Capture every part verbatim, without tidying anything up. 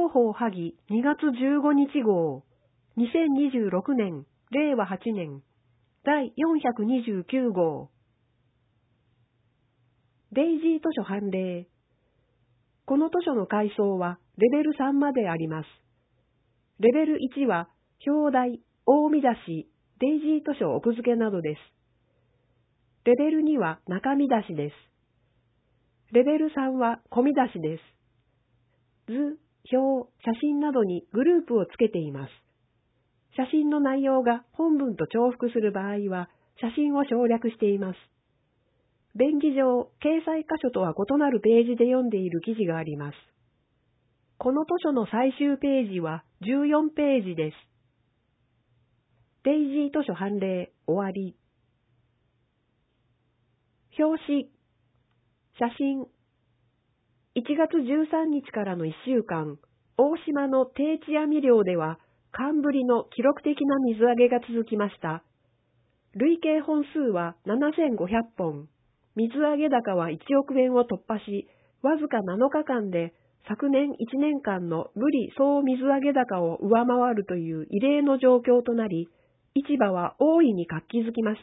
報萩にがつじゅうごにち号、にせんにじゅうろくねん、れいわはちねん、だいよんひゃくにじゅうきゅう号。デイジー図書判例。この図書の階層はレベルさんまであります。レベルいちは表題、大見出し、デイジー図書奥付けなどです。レベルには中見出しです。レベルさんは小見出しです。図、表、写真などにグループをつけています。写真の内容が本文と重複する場合は、写真を省略しています。便宜上、掲載箇所とは異なるページで読んでいる記事があります。この図書の最終ページはじゅうよんページです。デイジー図書判例終わり。表紙、写真。いちがつじゅうさんにちからのいっしゅうかん、大島の定置網漁では、寒ぶりの記録的な水揚げが続きました。累計本数はななせんごひゃっぽん、水揚げ高はいちおくえんを突破し、わずかなのかかんで昨年いちねんかんのブリ総水揚げ高を上回るという異例の状況となり、市場は大いに活気づきました。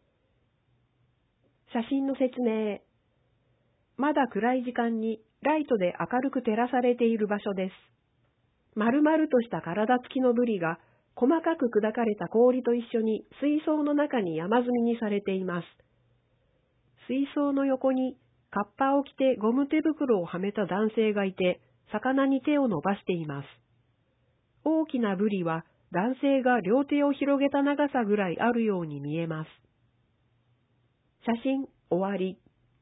写真の説明。まだ暗い時間にライトで明るく照らされている場所です。丸々とした体つきのブリが細かく砕かれた氷と一緒に水槽の中に山積みにされています。水槽の横にカッパを着てゴム手袋をはめた男性がいて、魚に手を伸ばしています。大きなブリは男性が両手を広げた長さぐらいあるように見えます。写真終わり。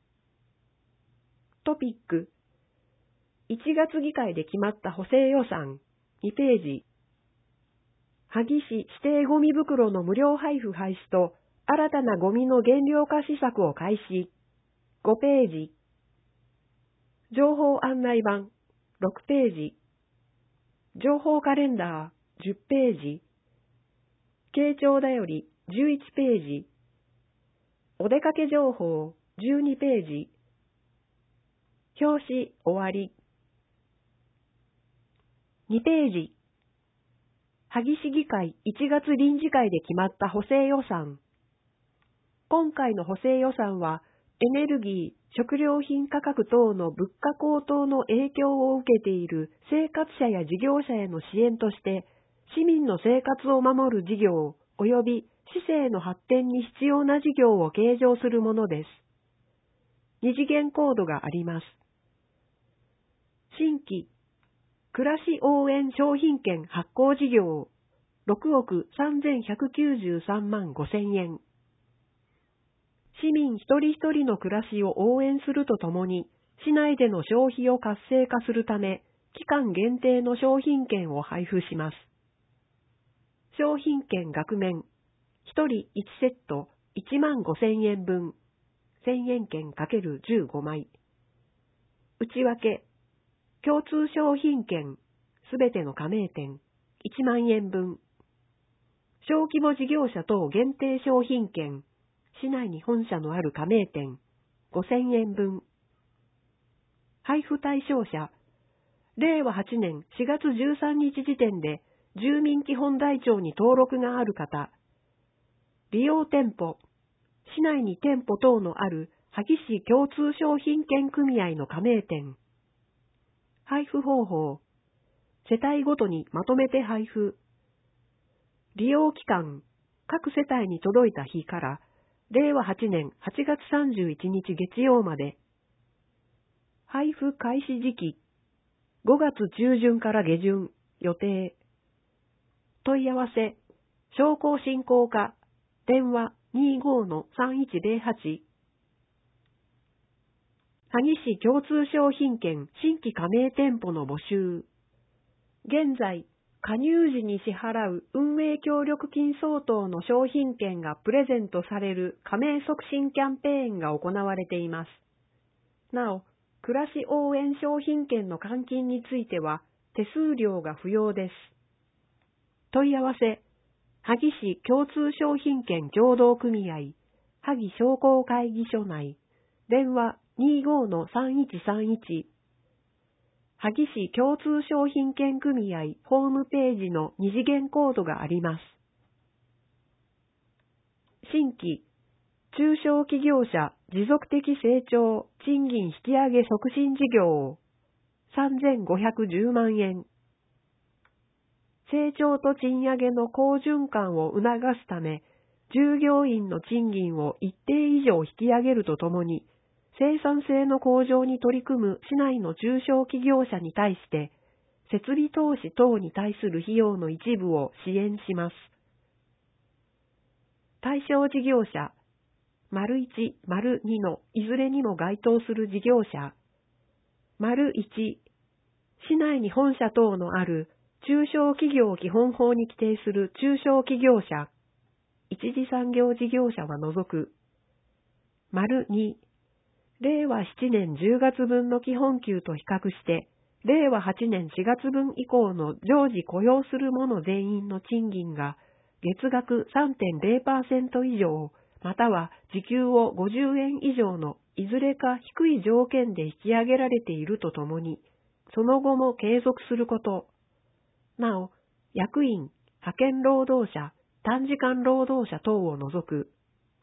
トピック。いちがつ議会で決まった補正予算にページ。萩市指定ゴミ袋の無料配布廃止と新たなゴミの減量化施策を開始ごページ。情報案内板ろくページ。情報カレンダーじゅっページ。傾聴だよりじゅういちページ。お出かけ情報じゅうにページ。表紙終わり。にページ。萩市議会いちがつ臨時会で決まった補正予算。今回の補正予算は、エネルギー、食料品価格等の物価高騰の影響を受けている生活者や事業者への支援として、市民の生活を守る事業及び市政の発展に必要な事業を計上するものです。二次元コードがあります。新規暮らし応援商品券発行事業ろくおくさんぜんひゃくきゅうじゅうさんまんごせんえん。市民一人一人の暮らしを応援するとともに、市内での消費を活性化するため、期間限定の商品券を配布します。商品券額面、ひとりいちセットいちまんごせんえんぶん、せんえん券 ×じゅうご 枚。内訳、共通商品券、すべての加盟店、いちまんえんぶん。小規模事業者等限定商品券、市内に本社のある加盟店、ごせんえんぶん。配布対象者、れいわはちねんしがつじゅうさんにち時点で住民基本台帳に登録がある方、利用店舗、市内に店舗等のある萩市共通商品券組合の加盟店。配布方法、世帯ごとにまとめて配布。利用期間、各世帯に届いた日かられいわはちねんはちがつさんじゅういちにち月曜まで。配布開始時期、ごがつ中旬から下旬、予定。問い合わせ、商工振興課、電話 にじゅうごのさんいちゼロはち。萩市共通商品券新規加盟店舗の募集。現在、加入時に支払う運営協力金相当の商品券がプレゼントされる加盟促進キャンペーンが行われています。なお、暮らし応援商品券の換金については手数料が不要です。問い合わせ、萩市共通商品券協同組合、萩商工会議所内、電話 にじゅうごのさんいちさんいち。 萩市共通商品券組合ホームページの二次元コードがあります。新規、中小企業者持続的成長賃金引き上げ促進事業さんぜんごひゃくじゅうまんえん。成長と賃上げの好循環を促すため、従業員の賃金を一定以上引き上げるとともに、生産性の向上に取り組む市内の中小企業者に対して、設備投資等に対する費用の一部を支援します。対象事業者、丸いち、丸にのいずれにも該当する事業者、丸いち、市内に本社等のある中小企業基本法に規定する中小企業者、一次産業事業者は除く。丸に、れいわななねんじゅうがつぶんの基本給と比較して、れいわはちねんしがつぶん以降の常時雇用する者全員の賃金が月額 さんてんれいパーセント 以上、または時給をごじゅうえん以上のいずれか低い条件で引き上げられているとともに、その後も継続すること。なお、役員、派遣労働者、短時間労働者等を除く。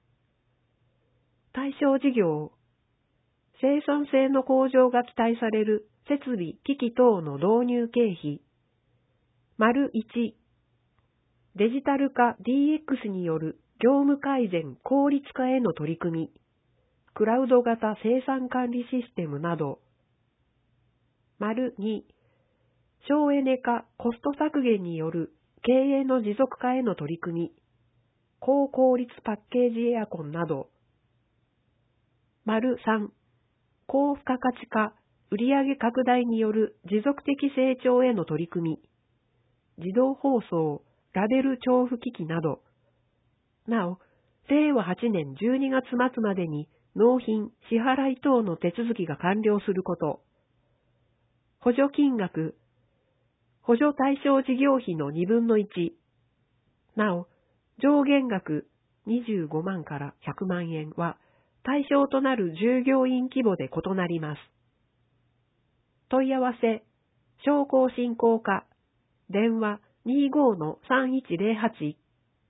対象事業、生産性の向上が期待される設備、機器等の導入経費。丸いち、デジタル化 ディーエックス による業務改善、効率化への取り組み、クラウド型生産管理システムなど。丸に、省エネ化、コスト削減による経営の持続化への取り組み、高効率パッケージエアコンなど。丸さん、高付加価値化、売上拡大による持続的成長への取り組み、自動包装、ラベル調布機器など。なお、れいわはちねんじゅうにがつまつまでに納品、支払い等の手続きが完了すること。補助金額、補助対象事業費のにぶんのいち。なお、上限額にじゅうごまんからひゃくまんえんは対象となる従業員規模で異なります。問い合わせ、商工振興課、電話 にじゅうごのさんいちぜろはち。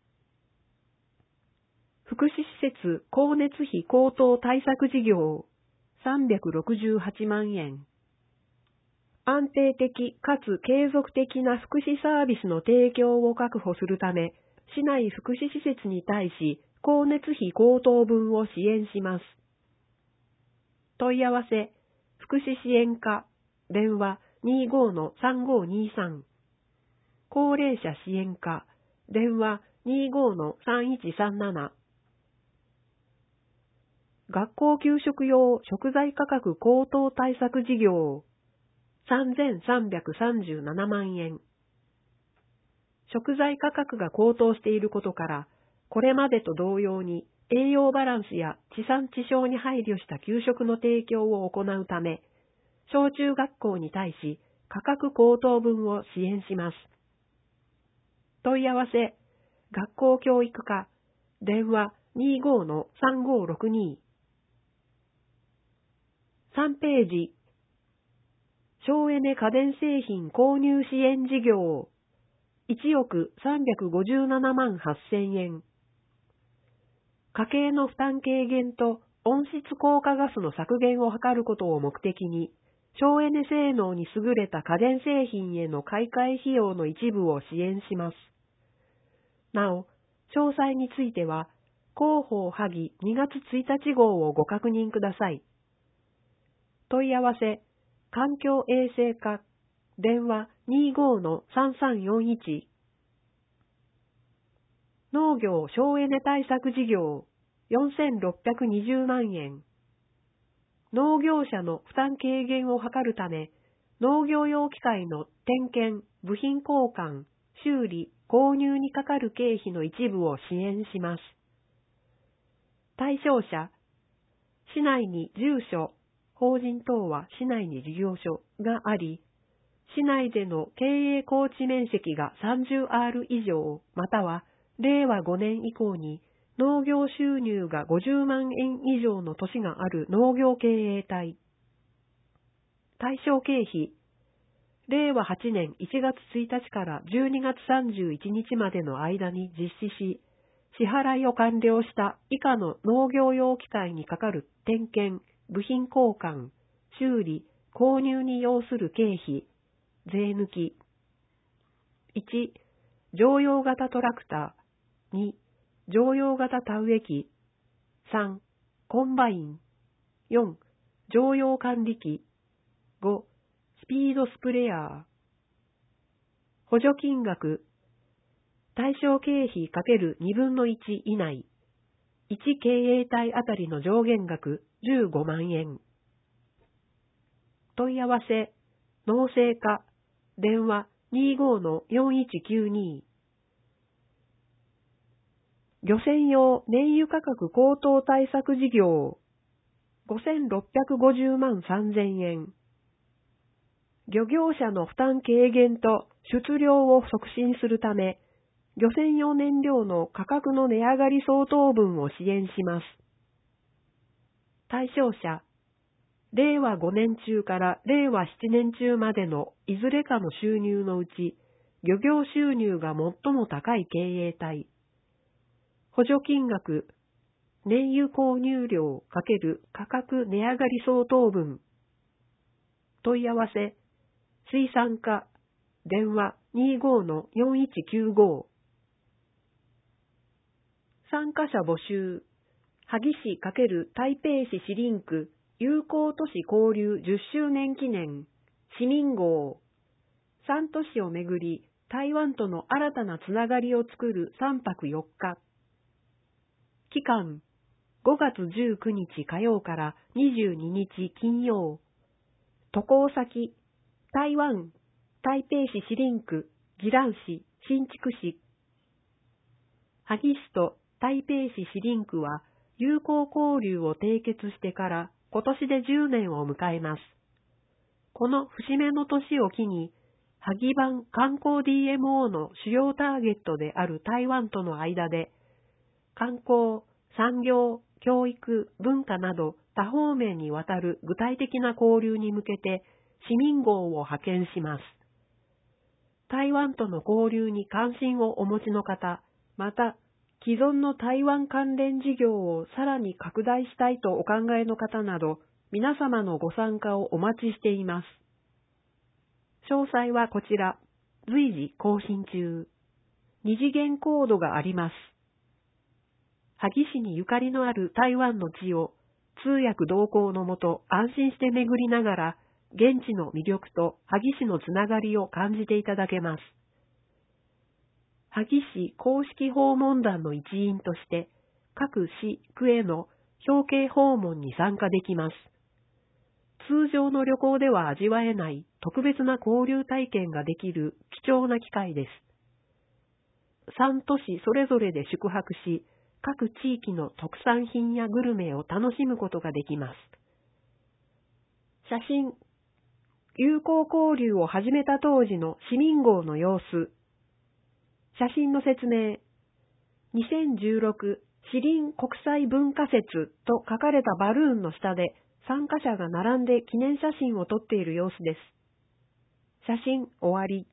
福祉施設光熱費高騰対策事業さんびゃくろくじゅうはちまんえん。安定的かつ継続的な福祉サービスの提供を確保するため、市内福祉施設に対し光熱費高騰分を支援します。問い合わせ、福祉支援課、電話 にじゅうごのさんごにさん。高齢者支援課、電話 にじゅうごのさんいちさんなな。学校給食用食材価格高騰対策事業さんぜんさんびゃくさんじゅうななまんえん。食材価格が高騰していることから、これまでと同様に栄養バランスや地産地消に配慮した給食の提供を行うため、小中学校に対し価格高騰分を支援します。問い合わせ、学校教育課、電話 にじゅうごのさんごろくに。さんページ、省エネ家電製品購入支援事業いちおくさんびゃくごじゅうななまんはっせんえん。家計の負担軽減と温室効果ガスの削減を図ることを目的に、省エネ性能に優れた家電製品への買い替え費用の一部を支援します。なお、詳細については、広報萩にがつついたち号をご確認ください。問い合わせ、環境衛生課、電話 にじゅうごのさんさんよんいち。農業省エネ対策事業よんせんろっぴゃくにじゅうまんえん。農業者の負担軽減を図るため、農業用機械の点検、部品交換、修理、購入にかかる経費の一部を支援します。対象者、市内に住所、法人等は市内に事業所があり、市内での経営耕地面積が さんじゅうアール 以上、またはれいわごねん以降に農業収入がごじゅうまんえん以上の年がある農業経営体。対象経費、 れいわはちねんいちがつついたちからじゅうにがつさんじゅういちにちまでの間に実施し、支払いを完了した以下の農業用機械にかかる点検、部品交換、修理、購入に要する経費、税抜き。いち、乗用型トラクター。に、乗用型田植え機。さん、コンバイン。よん、乗用管理機。ご、スピードスプレヤー。補助金額。対象経費 ×に 分のいち以内。いち経営体あたりの上限額じゅうごまんえん。問い合わせ、農政課、電話 にじゅうごのよんいちきゅうに。漁船用燃油価格高騰対策事業ごせんろっぴゃくごじゅうまんさんぜんえん。漁業者の負担軽減と出漁を促進するため、漁船用燃料の価格の値上がり相当分を支援します。対象者、れいわごねん中かられいわななねん中までのいずれかの収入のうち、漁業収入が最も高い経営体。補助金額、燃油購入量×価格値上がり相当分。問い合わせ、水産課、電話 にじゅうごのよんいちきゅうご。参加者募集、萩市×台北市市リンク友好都市交流じゅっしゅうねん記念市民号。さん都市をめぐり、台湾との新たなつながりを作るさんぱくよっか。期間、ごがつじゅうくにち火曜からにじゅうににち金曜。渡航先、台湾、台北市市リンク、宜蘭市、新竹市。萩市と台北市市リンクは友好交流を締結してから今年でじゅうねんを迎えます。この節目の年を機に、萩版観光 ディーエムオー の主要ターゲットである台湾との間で、観光、産業、教育、文化など多方面にわたる具体的な交流に向けて市民号を派遣します。台湾との交流に関心をお持ちの方、また、既存の台湾関連事業をさらに拡大したいとお考えの方など、皆様のご参加をお待ちしています。詳細はこちら、随時更新中。二次元コードがあります。萩市にゆかりのある台湾の地を通訳同行のもと安心して巡りながら、現地の魅力と萩市のつながりを感じていただけます。萩市公式訪問団の一員として、各市区への表敬訪問に参加できます。通常の旅行では味わえない特別な交流体験ができる貴重な機会です。さん都市それぞれで宿泊し、各地域の特産品やグルメを楽しむことができます。写真、友好交流を始めた当時の市民号の様子。写真の説明。にせんじゅうろく市林国際文化節と書かれたバルーンの下で参加者が並んで記念写真を撮っている様子です。写真終わり。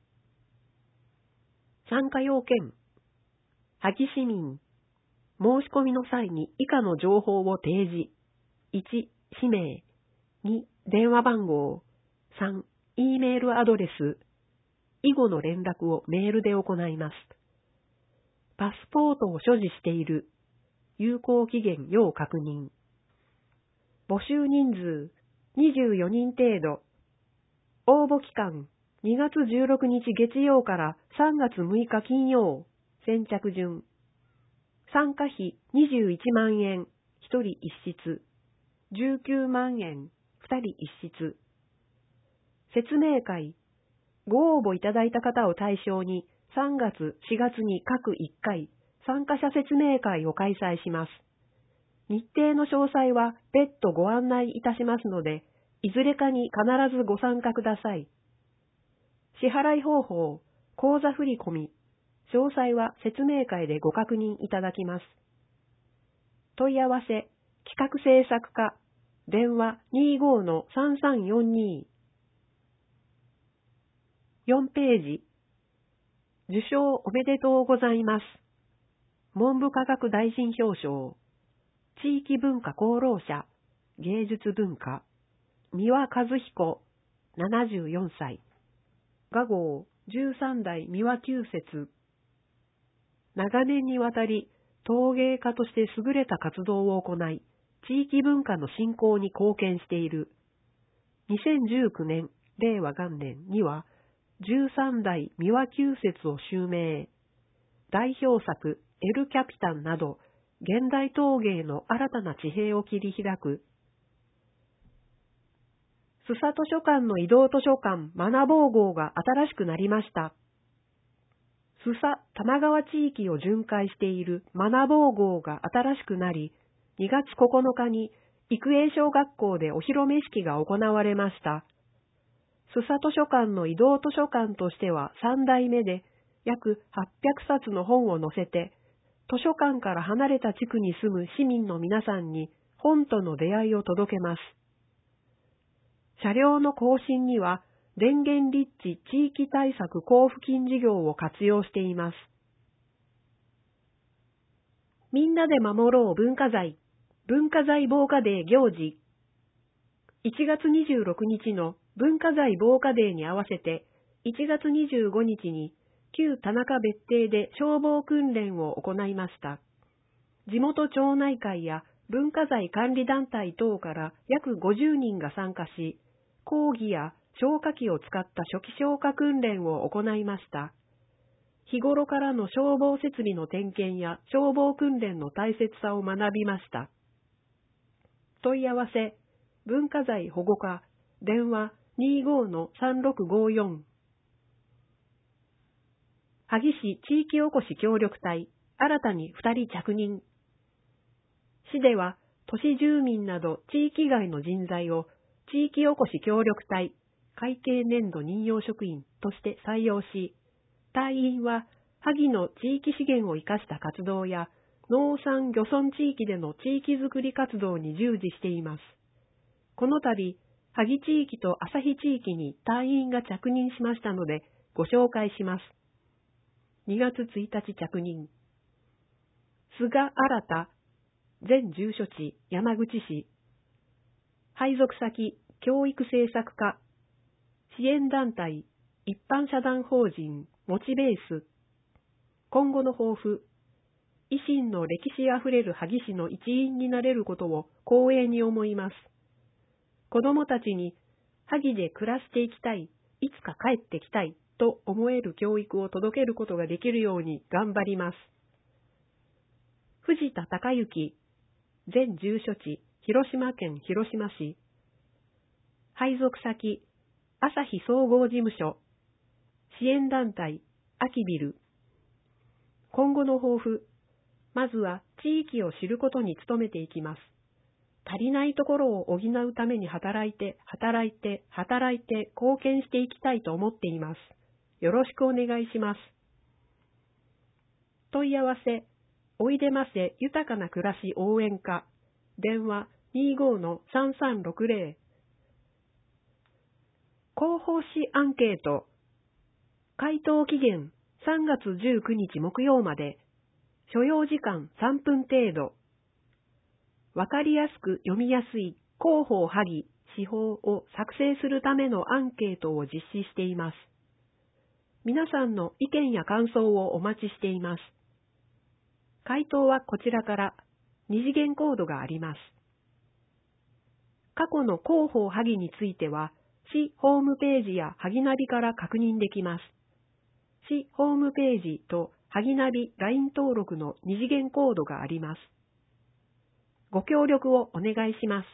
参加要件。萩市民。申し込みの際に以下の情報を提示。いち、氏名。に、電話番号。さん、E メールアドレス。以後の連絡をメールで行います。パスポートを所持している。有効期限要確認。募集人数にじゅうよにん程度。応募期間にがつじゅうろくにち月曜からさんがつむいか金曜。先着順。参加費にじゅういちまんえん、ひとりいっ室。じゅうきゅうまんえん、ふたりいっ室。説明会。ご応募いただいた方を対象にさんがつ、しがつに各いっかい参加者説明会を開催します。日程の詳細は別途ご案内いたしますので、いずれかに必ずご参加ください。支払い方法、口座振込、詳細は説明会でご確認いただきます。問い合わせ、企画制作課、電話 にじゅうごのさんさんよんに。 よんページ。受賞おめでとうございます。文部科学大臣表彰。地域文化功労者、芸術文化。三輪和彦、ななじゅうよんさい。雅号、じゅうさん代三輪久節。長年にわたり陶芸家として優れた活動を行い、地域文化の振興に貢献している。にせんじゅうきゅうねん、令和元年には、じゅうさん代三輪久節を襲名。代表作、エル・キャピタンなど、現代陶芸の新たな地平を切り開く。須佐図書館の移動図書館学ぼう号が新しくなりました。須佐玉川地域を巡回している学ぼう号が新しくなり、にがつここのかに育英小学校でお披露目式が行われました。須佐図書館の移動図書館としてはさん代目で、約はっぴゃくさつの本を載せて、図書館から離れた地区に住む市民の皆さんに本との出会いを届けます。車両の更新には、電源立地地域対策交付金事業を活用しています。みんなで守ろう文化財、文化財防火デー行事。いちがつにじゅうろくにちの文化財防火デーに合わせて、いちがつにじゅうごにちに旧田中別邸で消防訓練を行いました。地元町内会や文化財管理団体等から約ごじゅうにんが参加し、講義や消火器を使った初期消火訓練を行いました。日頃からの消防設備の点検や消防訓練の大切さを学びました。問い合わせ、文化財保護課、電話 にじゅうごのさんろくごよん。萩市地域おこし協力隊、新たにふたり着任。市では、都市住民など地域外の人材を地域おこし協力隊、会計年度任用職員として採用し、隊員は萩の地域資源を生かした活動や農産漁村地域での地域づくり活動に従事しています。この度、萩地域と旭地域に隊員が着任しましたのでご紹介します。にがつついたち着任。菅新、前住所地山口市。配属先教育政策課。支援団体一般社団法人モチベース。今後の抱負。維新の歴史あふれる萩市の一員になれることを光栄に思います。子どもたちに萩で暮らしていきたい、いつか帰ってきたいと思える教育を届けることができるように頑張ります。藤田孝之、前住所地広島県広島市。配属先朝日総合事務所。支援団体秋ビル。今後の抱負。まずは地域を知ることに努めていきます。足りないところを補うために働いて、働いて、働いて貢献していきたいと思っています。よろしくお願いします。問い合わせ、おいでませ豊かな暮らし応援課。電話 にじゅうごのさんさんろくぜろ。広報誌アンケート。回答期限さんがつじゅうくにち木曜まで。所要時間さんぷん程度。わかりやすく読みやすい広報萩手法を作成するためのアンケートを実施しています。皆さんの意見や感想をお待ちしています。回答はこちらから二次元コードがあります。過去の広報萩については、市ホームページや萩ナビから確認できます。市ホームページと萩ナビ ライン 登録の二次元コードがあります。ご協力をお願いします。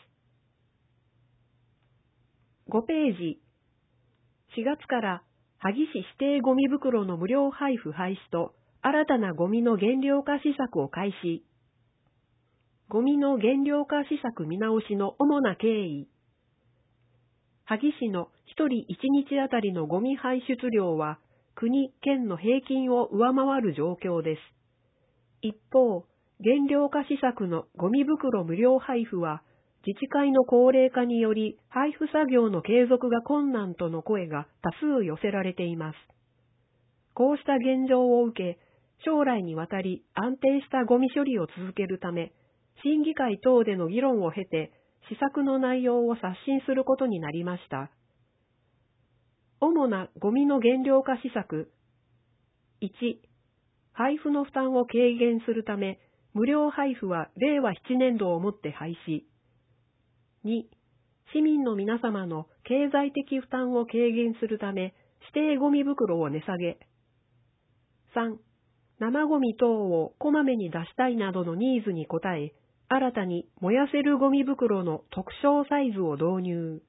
ごページ。しがつから萩市指定ゴミ袋の無料配布廃止と新たなゴミの減量化施策を開始。ゴミの減量化施策見直しの主な経緯。萩市のひとりいちにちあたりのゴミ排出量は国・県の平均を上回る状況です。一方、減量化施策のゴミ袋無料配布は自治会の高齢化により配布作業の継続が困難との声が多数寄せられています。こうした現状を受け、将来にわたり安定したゴミ処理を続けるため、審議会等での議論を経て、施策の内容を刷新することになりました。主なゴミの減量化施策。いち、配布の負担を軽減するため、無料配布はれいわななねんどをもって廃止。に、市民の皆様の経済的負担を軽減するため、指定ゴミ袋を値下げ。さん、生ゴミ等をこまめに出したいなどのニーズに応え、新たに燃やせるゴミ袋の特徴サイズを導入。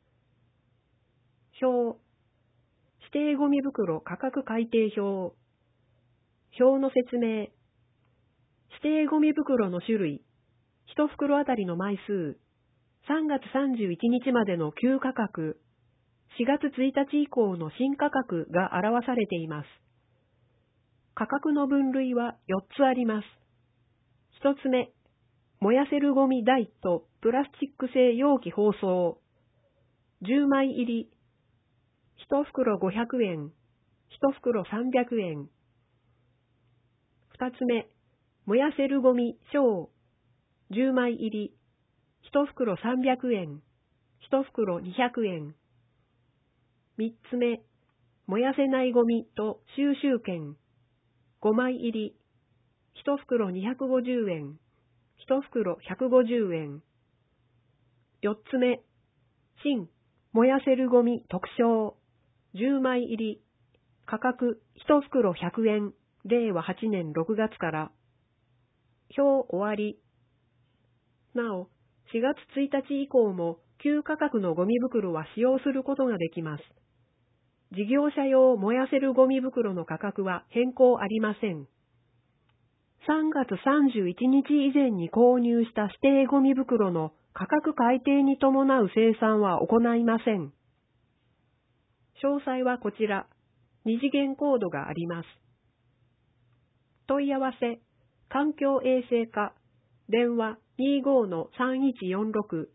表。指定ゴミ袋価格改定表。表の説明。指定ゴミ袋の種類。いち袋あたりの枚数。さんがつさんじゅういちにちまでの旧価格。しがつついたち以降の新価格が表されています。価格の分類はよっつあります。ひとつめ、燃やせるゴミ台とプラスチック製容器包装。じゅうまい入り。いち袋ごひゃくえん。いち袋さんびゃくえん。ふたつめ、燃やせるゴミ小。じゅうまい入り。いち袋さんびゃくえん。いち袋にひゃくえん。みっつめ、燃やせないゴミと収集券。ごまい入り。いち袋にひゃくごじゅうえん。いち袋ひゃくごじゅうえん。よっつめ、新、燃やせるゴミ特徴。じゅうまい入り。価格いち袋ひゃくえん。れいわはちねんろくがつから。表終わり。なお、しがつついたち以降も旧価格のゴミ袋は使用することができます。事業者用燃やせるゴミ袋の価格は変更ありません。さんがつさんじゅういちにち以前に購入した指定ゴミ袋の価格改定に伴う生産は行いません。詳細はこちら、二次元コードがあります。問い合わせ、環境衛生課、電話 にじゅうごのさんいちよんろく。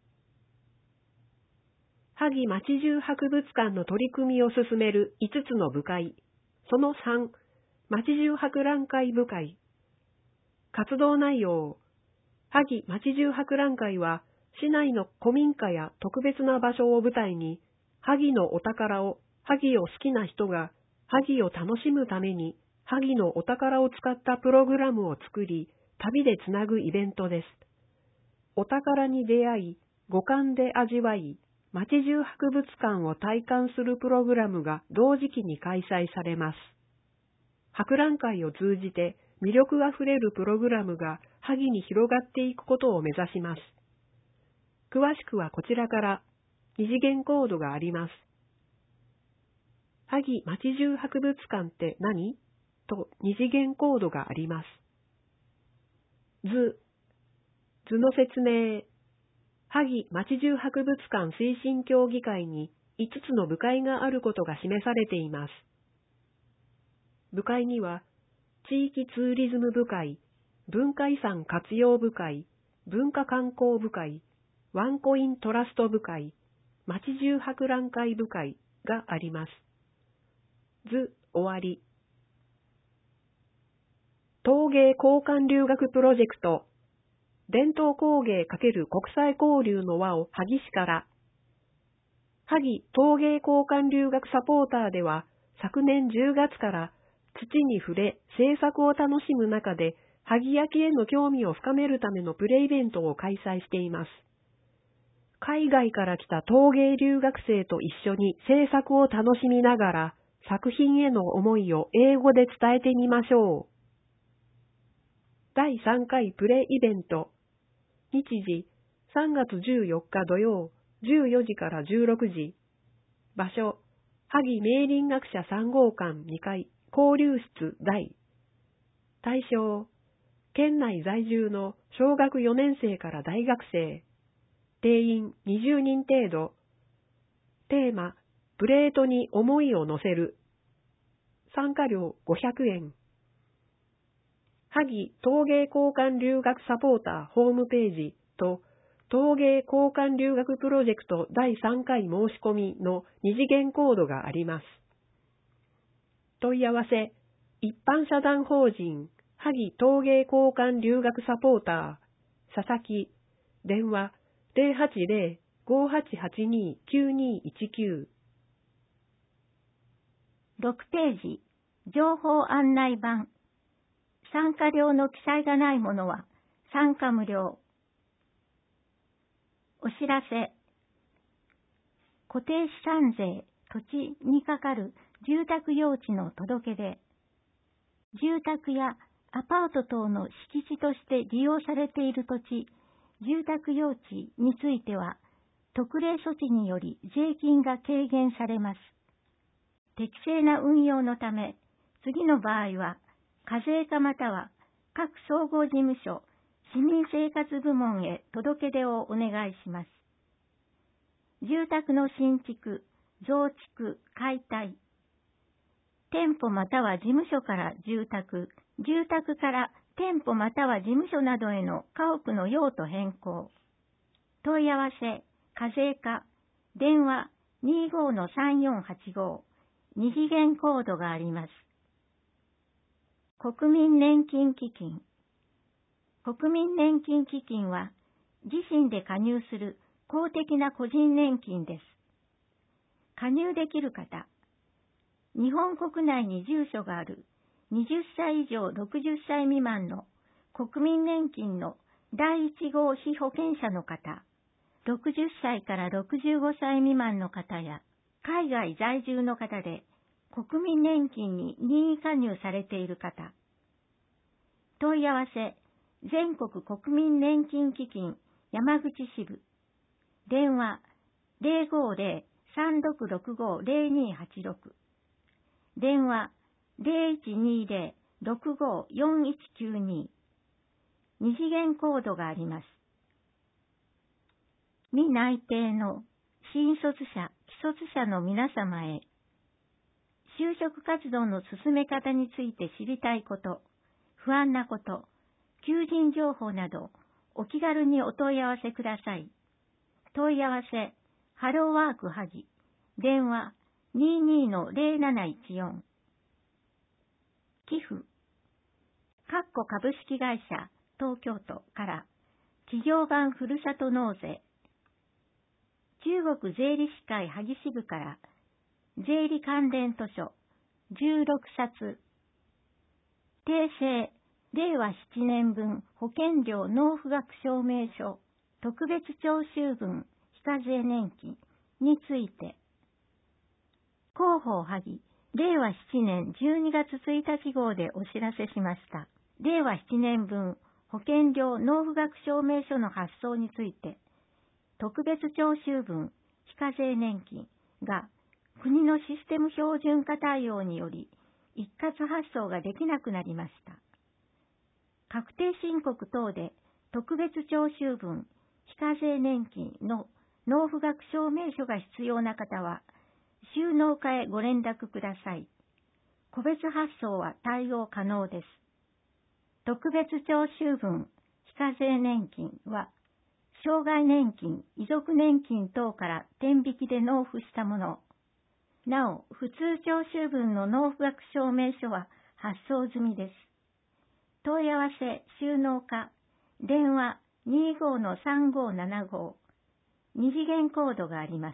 萩町中博物館の取り組みを進めるいつつの部会。そのさん、町中博覧会部会。活動内容。萩町中博覧会は、市内の古民家や特別な場所を舞台に、萩のお宝を、萩を好きな人が、萩を楽しむために、萩のお宝を使ったプログラムを作り、旅でつなぐイベントです。お宝に出会い、五感で味わい、町中博物館を体感するプログラムが同時期に開催されます。博覧会を通じて魅力あふれるプログラムが萩に広がっていくことを目指します。詳しくはこちらから二次元コードがあります。萩町中博物館って何？と二次元コードがあります。図、図の説明。萩町中博物館推進協議会にいつつの部会があることが示されています。部会には、地域ツーリズム部会、文化遺産活用部会、文化観光部会、ワンコイントラスト部会、町中博覧会部会があります。図終わり。陶芸交換留学プロジェクト。伝統工芸×国際交流の輪を萩市から。萩陶芸交換留学サポーターでは、昨年じゅうがつから土に触れ制作を楽しむ中で、萩焼きへの興味を深めるためのプレイベントを開催しています。海外から来た陶芸留学生と一緒に制作を楽しみながら、作品への思いを英語で伝えてみましょう。だいさんかいプレイイベント。日時、さんがつじゅうよっか土曜、じゅうよじからじゅうろくじ。場所、萩明林学者さんごうかんにかい、交流室大。対象、県内在住の小学よねんせいから大学生。定員にじゅうにん程度。テーマ、プレートに思いを乗せる。参加料ごひゃくえん。萩陶芸交換留学サポーターホームページと陶芸交換留学プロジェクトだいさんかい申し込みの二次元コードがあります。問い合わせ、一般社団法人萩陶芸交換留学サポーター、佐々木、電話 ゼロはちゼロ ごはちはちに きゅうにいちきゅう。 ろくページ、情報案内板。参加料の記載がないものは参加無料。お知らせ。固定資産税、土地にかかる住宅用地の届け出。住宅やアパート等の敷地として利用されている土地、住宅用地については、特例措置により税金が軽減されます。適正な運用のため、次の場合は、課税課または各総合事務所、市民生活部門へ届け出をお願いします。住宅の新築、増築、解体。店舗または事務所から住宅、住宅から店舗または事務所などへの家屋の用途変更。問い合わせ、課税課、電話 にじゅうごのさんよんはちご、二次元コードがあります。国民年金基金。国民年金基金は自身で加入する公的な個人年金です。加入できる方、日本国内に住所があるはたち以上ろくじゅっさい未満の国民年金のだいいち号被保険者の方、ろくじゅっさいからろくじゅうごさい未満の方や海外在住の方で国民年金に任意加入されている方。問い合わせ、全国国民年金基金山口支部。電話 ゼロごゼロ さんろくろくご ゼロにはちろく。電話 ゼロいちにゼロ ろくご よんいちきゅうに。二次元コードがあります。未内定の新卒者、既卒者の皆様へ、就職活動の進め方について知りたいこと、不安なこと、求人情報など、お気軽にお問い合わせください。問い合わせ、ハローワーク萩、電話 にじゅうにのゼロなないちよん。寄付、かっこ株式会社東京都から企業版ふるさと納税。中国税理士会萩支部から税理関連図書じゅうろくさつ。訂正、れいわななねん分保険料納付額証明書特別徴収分非課税年金について。広報萩、れいわななねんじゅうにがつついたち号でお知らせしました。れいわななねん分保険料納付額証明書の発送について、特別徴収分非課税年金が国のシステム標準化対応により一括発送ができなくなりました。確定申告等で特別徴収分非課税年金の納付額証明書が必要な方は、収納課へご連絡ください。個別発送は対応可能です。特別徴収分非課税年金は、障害年金、遺族年金等から天引きで納付したもの。なお、普通徴収分の納付額証明書は発送済みです。問い合わせ、収納課、電話 にじゅうごのさんごななご。二次元コードがあります。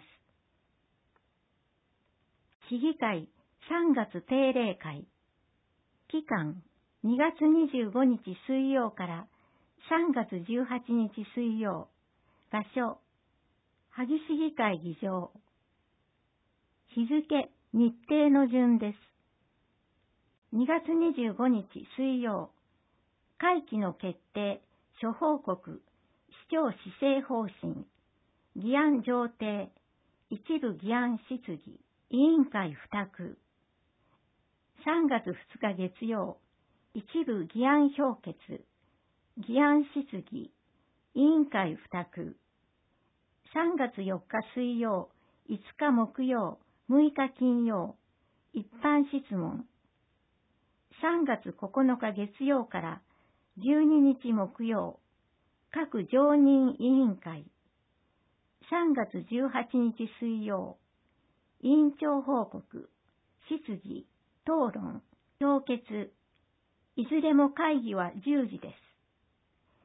市議会さんがつ定例会。期間にがつにじゅうごにち水曜からさんがつじゅうはちにち水曜。場所、萩市議会議場。日付、日程の順です。にがつにじゅうごにち水曜。会期の決定、諸報告、市長施政方針、議案上呈、一部議案質疑、委員会付託。さんがつふつか月曜、一部議案評決、議案質疑、委員会付託。さんがつよっか水曜、いつか木曜、むいか金曜、一般質問。さんがつここのか月曜からじゅうににち木曜、 各常任委員会。さんがつじゅうはちにち水曜。委員長報告、質疑、討論、評決。いずれも会議はじゅうじです。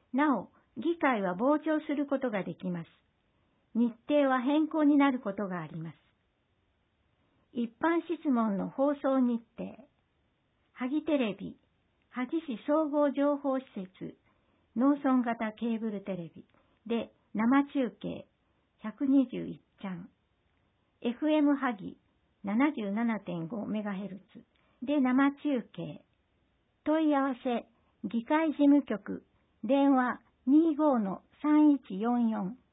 なお、議会は傍聴することができます。日程は変更になることがあります。一般質問の放送日程。萩テレビ、萩市総合情報施設、農村型ケーブルテレビで生中継 ひゃくにじゅういち チャン。エフエム 萩 ななじゅうななてんご メガヘルツで生中継。問い合わせ、議会事務局、電話 にじゅうごのさんいちよんよん。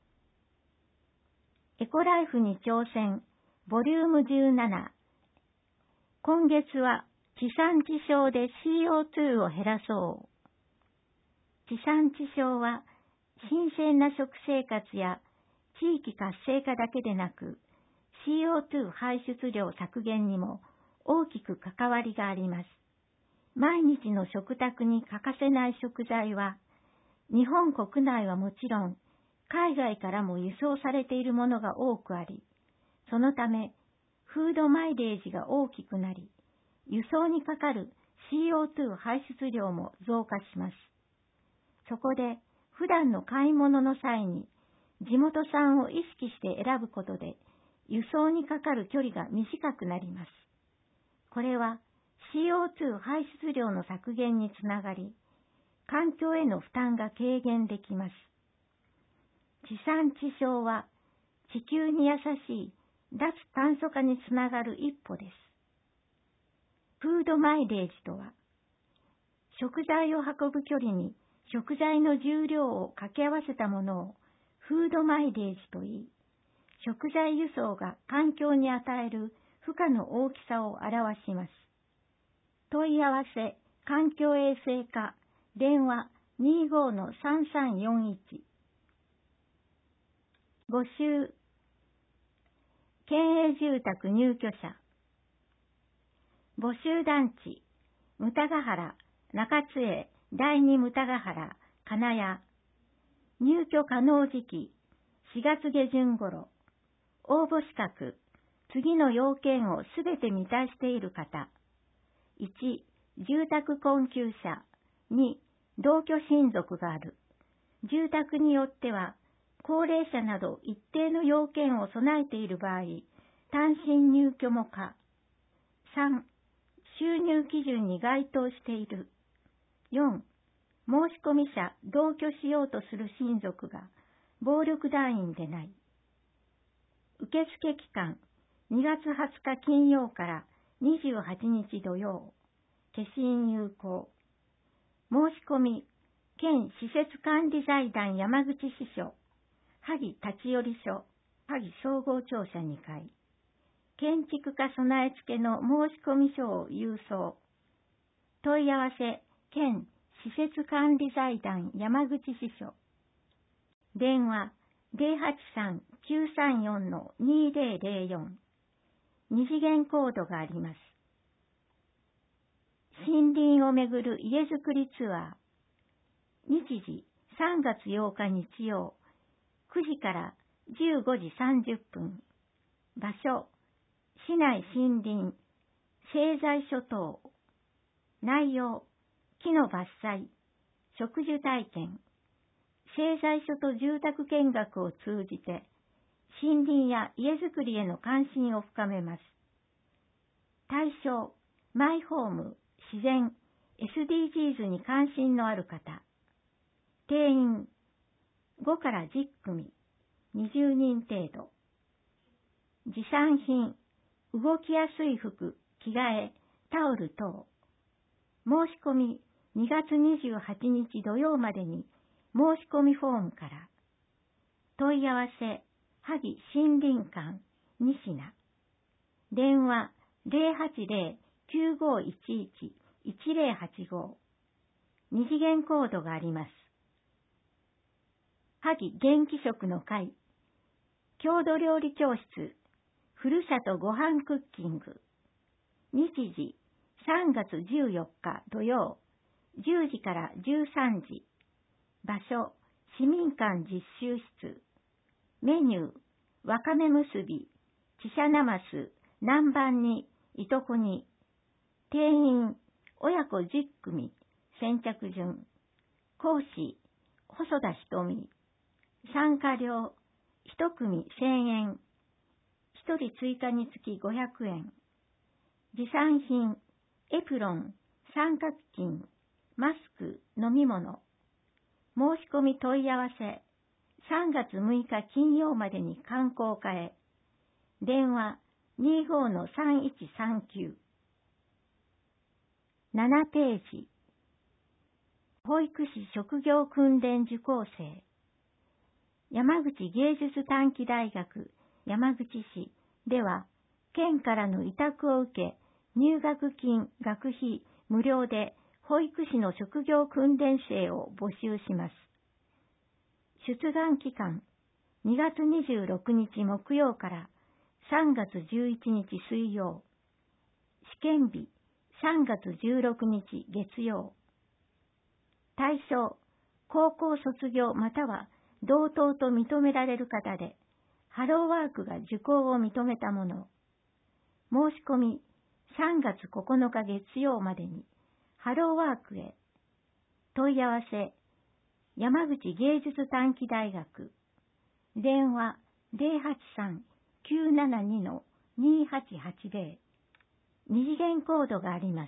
エコライフに挑戦、ボリュームじゅうなな。今月は地産地消で シーオーツー を減らそう。地産地消は、新鮮な食生活や地域活性化だけでなく、シーオーツー 排出量削減にも大きく関わりがあります。毎日の食卓に欠かせない食材は、日本国内はもちろん、海外からも輸送されているものが多くあり、そのため、フードマイレージが大きくなり、輸送にかかる シーオーツー 排出量も増加します。そこで、普段の買い物の際に、地元産を意識して選ぶことで、輸送にかかる距離が短くなります。これは シーオーツー 排出量の削減につながり、環境への負担が軽減できます。地産地消は地球に優しい脱炭素化につながる一歩です。フードマイレージとは、食材を運ぶ距離に食材の重量を掛け合わせたものをフードマイレージといい、食材輸送が環境に与える負荷の大きさを表します。問い合わせ、環境衛生課、電話 にじゅうごのさんさんよんいち。募集、県営住宅入居者。募集団地、牟田ヶ原、中津江、第二牟田ヶ原、金谷。入居可能時期、しがつげじゅん頃。応募資格、次の要件をすべて満たしている方。いち、住宅困窮者。に、同居親族がある。住宅によっては、高齢者など一定の要件を備えている場合、単身入居も可。さん、収入基準に該当している。よん、申込者同居しようとする親族が暴力団員でない。受付期間、にがつはつか金曜からにじゅうはちにち土曜。消印有効。申し込み、県施設管理財団山口支所、萩立ち寄り所、萩総合庁舎にかい。建築家備え付けの申込書を郵送。問い合わせ、県施設管理財団山口支所。電話 ゼロはちさん きゅうさんよん にゼロゼロよん。二次元コードがあります。森林をめぐる家づくりツアー。日時さんがつようか日曜、くじからじゅうごじさんじゅっぷん。場所、市内森林、製材所等。内容、木の伐採、植樹体験。製材所と住宅見学を通じて、森林や家づくりへの関心を深めます。対象、マイホーム、自然、エスディージーズ に関心のある方。定員、ごからじゅっくみ、にじゅうにん程度。持参品、動きやすい服、着替え、タオル等。申し込み、にがつにじゅうはちにち土曜までに申し込みフォームから。問い合わせ、萩森林館、西名。電話、ゼロはちゼロ きゅうごいちいち いちゼロはちご。二次元コードがあります。萩元気食の会。郷土料理教室、ふるさとごはんクッキング。日時、さんがつじゅうよっか土曜、じゅうじからじゅうさんじ。場所、 市民館実習室、メニュー、わかめむすび、ちしゃなます南蛮にいとこに、定員親子じゅっくみ、先着順、講師細田瞳、参加料いちくみせんえん、ひとり追加につきごひゃくえん、持参品、エプロン、三角巾、マスク、飲み物、申し込み問い合わせ、さんがつむいか金曜までに観光課へ、電話 にじゅうごのさんいちさんきゅう。ななページ、保育士職業訓練受講生、山口芸術短期大学山口市では、県からの委託を受け、入学金、学費無料で保育士の職業訓練生を募集します。出願期間、にがつにじゅうろくにち木曜からさんがつじゅういちにち水曜。試験日、さんがつじゅうろくにち月曜。対象、高校卒業または同等と認められる方で、ハローワークが受講を認めたもの。申し込み、さんがつここのか月曜までに、ハローワークへ。問い合わせ、山口芸術短期大学。電話 ゼロはちさんきゅうななにのにはちはちゼロ。二次元コードがあります。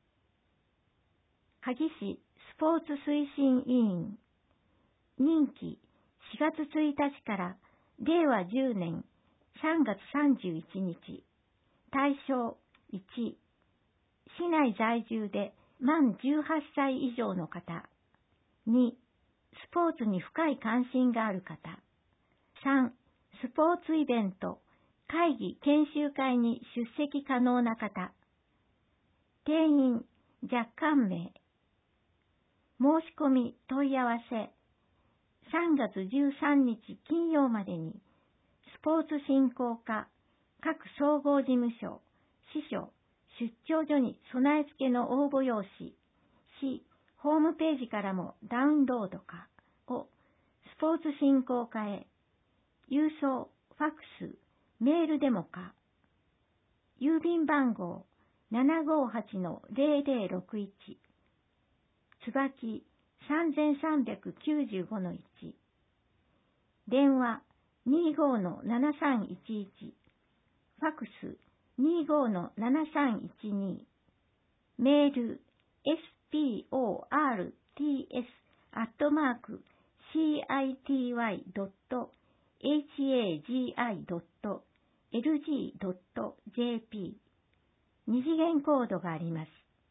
萩市スポーツ推進委員。任期しがつついたちかられいわじゅうねんさんがつさんじゅういちにち。対象いち、市内在住で満じゅうはっさい以上の方。に、スポーツに深い関心がある方。さん、スポーツイベント、会議、研修会に出席可能な方。定員、若干名。申し込み、問い合わせ。さんがつじゅうさんにち金曜までに、スポーツ振興課、各総合事務所、支所、出張所に備え付けの応募用紙、市、ホームページからもダウンロードかを、スポーツ振興課へ、郵送、ファックス、メールでもか、郵便番号 ななごはちのゼロゼロろくいち、椿 さんさんきゅうごのいち、電話 にじゅうごのななさんいちいち、ファックス にじゅうごのななさんいちに、メール エスピーオーアールティーエス アットマーク シーアイティーワイ ドット エイチエージーアイ ドット エルジー ドット ジェーピー。二次元コードがあります。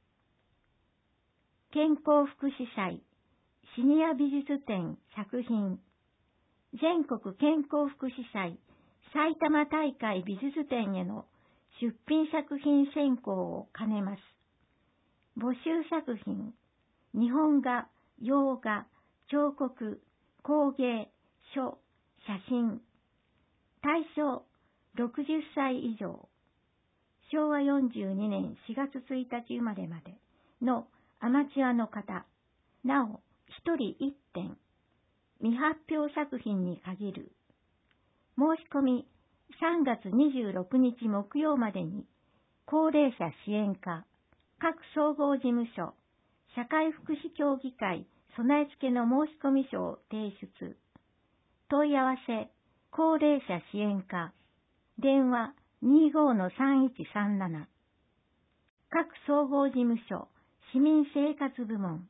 健康福祉祭、シニア美術展作品、全国健康福祉祭埼玉大会美術展への出品作品選考を兼ねます。募集作品、日本画、洋画、彫刻、工芸、書、写真。対象、ろくじゅっさい以上。しょうわよんじゅうにねんしがつついたち生まれまでのアマチュアの方。なお、ひとりいってん。未発表作品に限る。申し込み、さんがつにじゅうろくにち木曜までに、高齢者支援課、各総合事務所、社会福祉協議会備え付けの申込書を提出。問い合わせ、高齢者支援課、電話 にじゅうごのさんいちさんなな。各総合事務所、市民生活部門。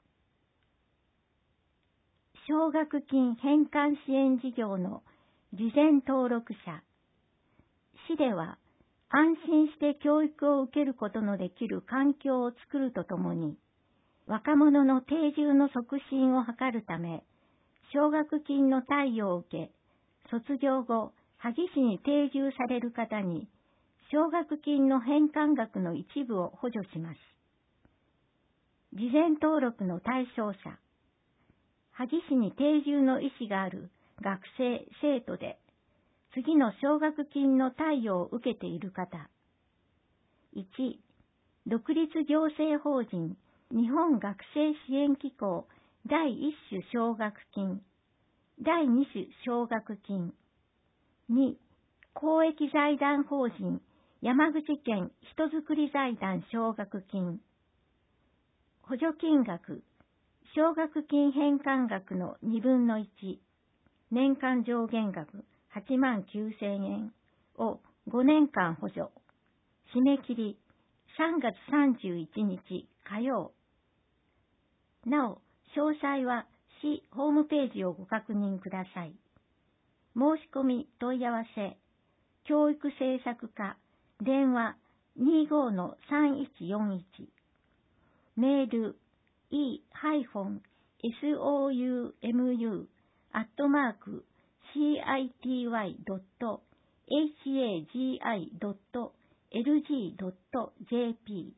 奨学金返還支援事業の事前登録者。市では安心して教育を受けることのできる環境を作るとともに、若者の定住の促進を図るため、奨学金の貸与を受け、卒業後、萩市に定住される方に、奨学金の返還額の一部を補助します。事前登録の対象者。萩市に定住の意思がある学生、生徒で、次の奨学金の貸与を受けている方。いち、独立行政法人日本学生支援機構第一種奨学金。 だいに種奨学金。に、公益財団法人山口県人づくり財団奨学金。補助金額、奨学金返還額のにぶんのいち、年間上限額はちまんきゅうせんえんをごねんかん補助。締め切りさんがつさんじゅういちにち火曜。なお、詳細は市ホームページをご確認ください。申し込み問い合わせ、教育政策課、電話 にじゅうごのさんいちよんいち、メール イーエスオーユーエムユー アットマーク シーアイティーワイ ドット エイチエージーアイ ドット エルジー ドット ジェーピ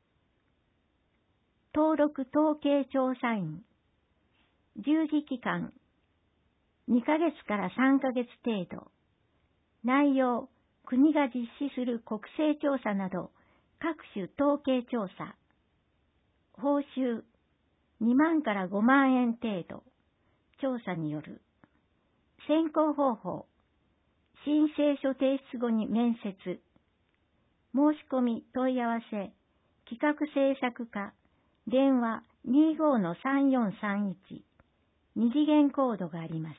ー。登録統計調査員。従事期間にかげつからさんかげつ程度。内容、国が実施する国勢調査など各種統計調査。報酬にまんからごまんえん程度。調査による。選考方法。申請書提出後に面接。申し込み問い合わせ。企画制作課。電話 にじゅうごのさんよんさんいち。二次元コードがあります。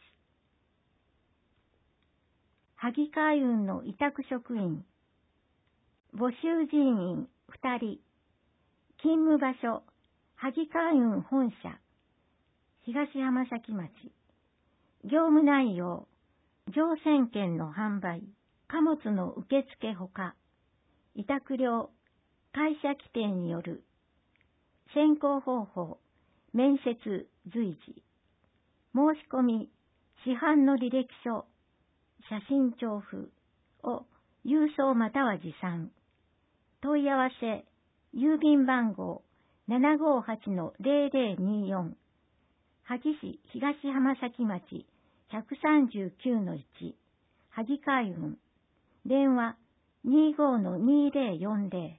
萩海運の委託職員。募集人員ふたり。勤務場所、萩海運本社、東浜崎町。業務内容、乗船券の販売、貨物の受付ほか、委託料、会社規定による。選考方法、面接随時。申し込み、市販の履歴書、写真調布を郵送または持参。問い合わせ、郵便番号 ななごはちのゼロゼロによん。萩市東浜崎町ひゃくさんじゅうきゅうのいち。萩海運。電話 にじゅうごのにゼロよんゼ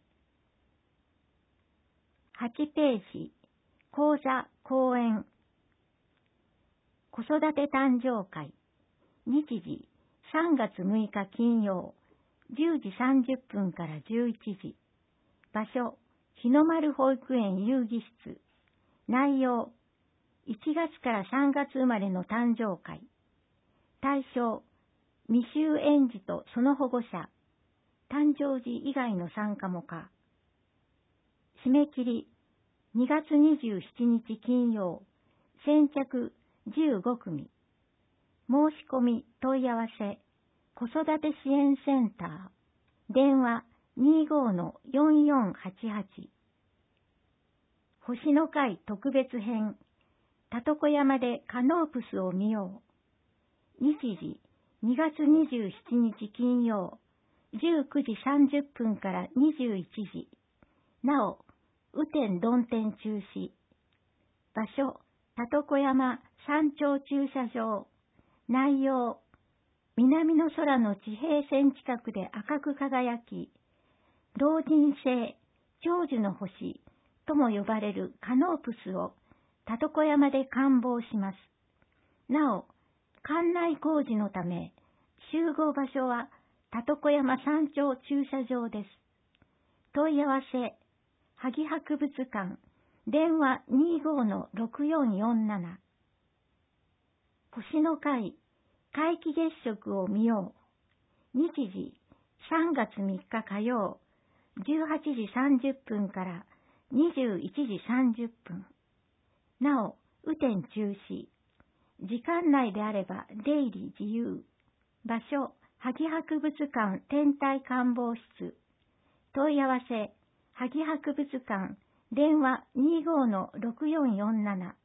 ロ。はちページ。講座、講演。子育て誕生会。日時、さんがつむいか金曜、じゅうじさんじゅっぷんからじゅういちじ。場所、日の丸保育園遊戯室。内容、いちがつからさんがつ生まれの誕生会。対象、未就園児とその保護者。誕生時以外の参加も可。締め切り、にがつにじゅうしちにち金曜、先着じゅうごくみ。申し込み問い合わせ、子育て支援センター、電話 にじゅうごのよんよんはちはち。星の会特別編、田床山でカノープスを見よう。日時、にがつにじゅうしちにち金曜、じゅうくじさんじゅっぷんからにじゅういちじ。なお、雨天曇天中止。場所、田床山山頂駐車場。内容、南の空の地平線近くで赤く輝き、老人性、長寿の星とも呼ばれるカノープスを田床山で観望します。なお、館内工事のため、集合場所は田床山山頂駐車場です。問い合わせ、萩博物館、電話 にじゅうごのろくよんよんなな。星の会、皆既月食を見よう。日時、さんがつみっか火曜、じゅうはちじさんじゅっぷんからにじゅういちじさんじゅっぷん。なお、雨天中止。時間内であれば出入り自由。場所、萩博物館天体観望室。問い合わせ、萩博物館、電話 にじゅうごのろくよんよんなな。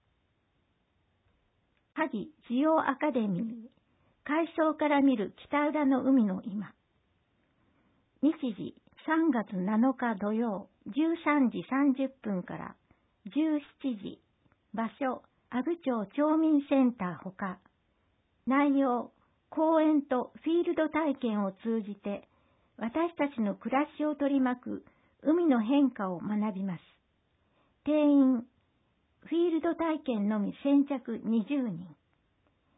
萩ジオアカデミー、海藻から見る北浦の海の今。日時、さんがつなのか土曜、じゅうさんじさんじゅっぷんからじゅうしちじ。場所、阿武町町民センターほか。内容、講演とフィールド体験を通じて、私たちの暮らしを取り巻く海の変化を学びます。定員、フィールド体験のみ先着にじゅうにん。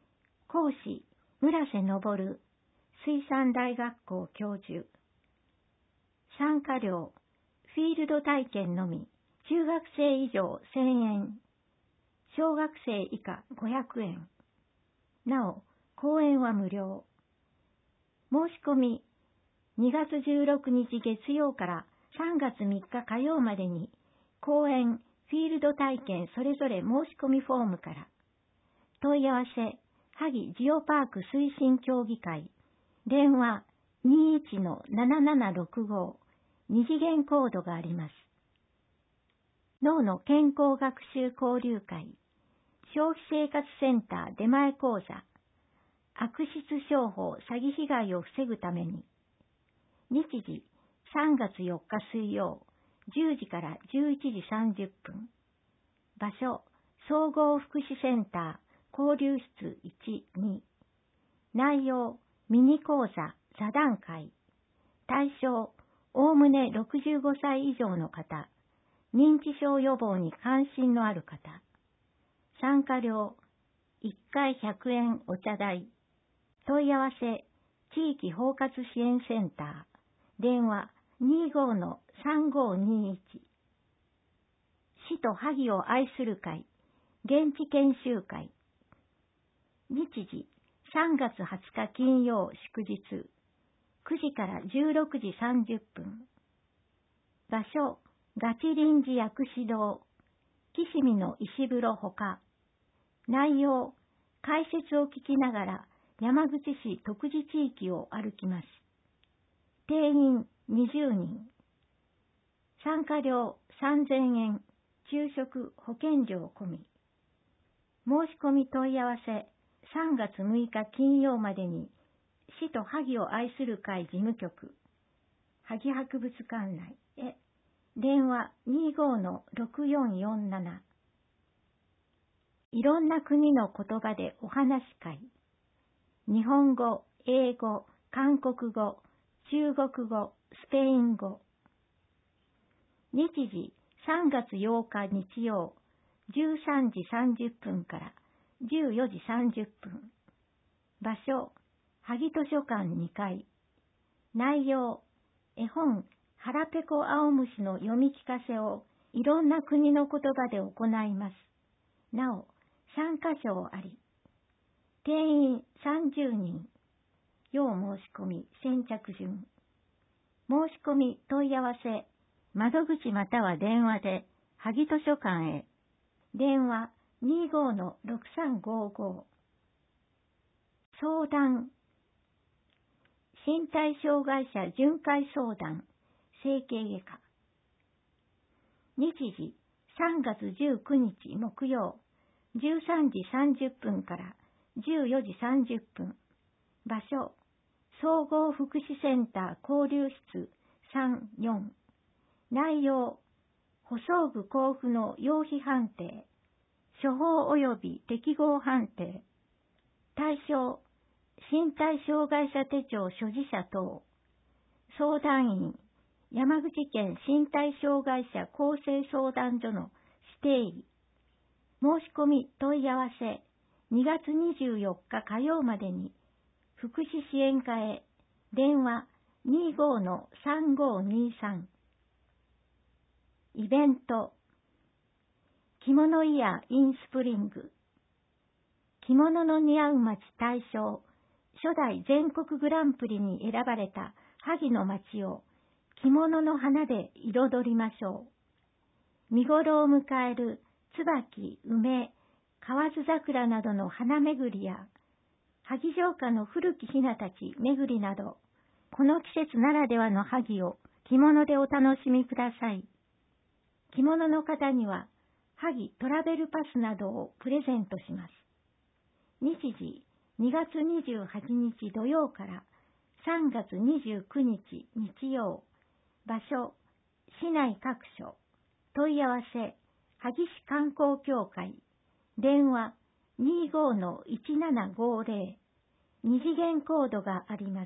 講師、村瀬昇、水産大学校教授。参加料、フィールド体験のみ、中学生以上せんえん、小学生以下ごひゃくえん。なお、講演は無料。申し込み、にがつじゅうろくにち月曜からさんがつみっか火曜までに、講演、フィールド体験それぞれ申し込みフォームから。問い合わせ、萩ジオパーク推進協議会、電話 にいちのななななろくご、二次元コードがあります。脳の健康学習交流会、消費生活センター出前講座、悪質商法詐欺被害を防ぐために、日時さんがつよっか水曜、じゅうじからじゅういちじさんじゅっぷん。場所、総合福祉センター、交流室いち、に。内容、ミニ講座、座談会。対象、おおむねろくじゅうごさい以上の方。認知症予防に関心のある方。参加料、いっかいひゃくえんお茶代。問い合わせ、地域包括支援センター。電話 にじゅうごのさんごにいち。市と萩を愛する会、現地研修会。日時、さんがつはつか金曜祝日、くじからじゅうろくじさんじゅっぷん。場所、ガチ臨時薬師堂、岸見の石風呂ほか。内容、解説を聞きながら山口市徳地地域を歩きます。定員にじゅうにん。参加料さんぜんえん、昼食保険料込み。申し込み問い合わせ、さんがつむいか金曜までに、市と萩を愛する会事務局、萩博物館内へ、電話 にじゅうごのろくよんよんなな。いろんな国の言葉でお話し会。日本語、英語、韓国語、中国語、スペイン語。日時、さんがつようか日曜、じゅうさんじさんじゅっぷんからじゅうよじさんじゅっぷん。場所、萩図書館にかい。内容、絵本、腹ペコ青虫の読み聞かせをいろんな国の言葉で行います。なお、参加賞あり。定員さんじゅうにん。要申し込み、先着順。申し込み、問い合わせ、窓口または電話で、萩図書館へ。電話 にじゅうごのろくさんごご。相談。身体障害者巡回相談、整形外科。日時、さんがつじゅうくにち木曜、じゅうさんじさんじゅっぷんからじゅうよじさんじゅっぷん。場所、総合福祉センター交流室さん、よん。内容、補装具交付の要否判定、処方及び適合判定。対象、身体障害者手帳所持者等。相談員、山口県身体障害者公正相談所の指定医。申し込み問い合わせ、にがつにじゅうよっか火曜までに、福祉支援課へ、電話 にじゅうごのさんごにさん。イベント、着物イヤーインスプリング。着物の似合う街大賞、初代全国グランプリに選ばれた萩の街を着物の花で彩りましょう。見頃を迎える椿、梅、河津桜などの花巡りや、萩城下の古き雛たち巡りなど、この季節ならではの萩を着物でお楽しみください。着物の方には、萩トラベルパスなどをプレゼントします。日時、にがつにじゅうはちにち土曜からさんがつにじゅうくにち日曜。場所、市内各所。問い合わせ、萩市観光協会。電話、にじゅうごのいちななごぜろ。二次元コードがあります。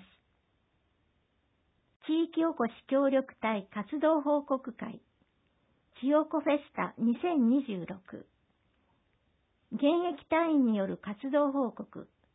地域おこし協力隊活動報告会。千代子フェスタにせんにじゅうろく。現役隊員による活動報告。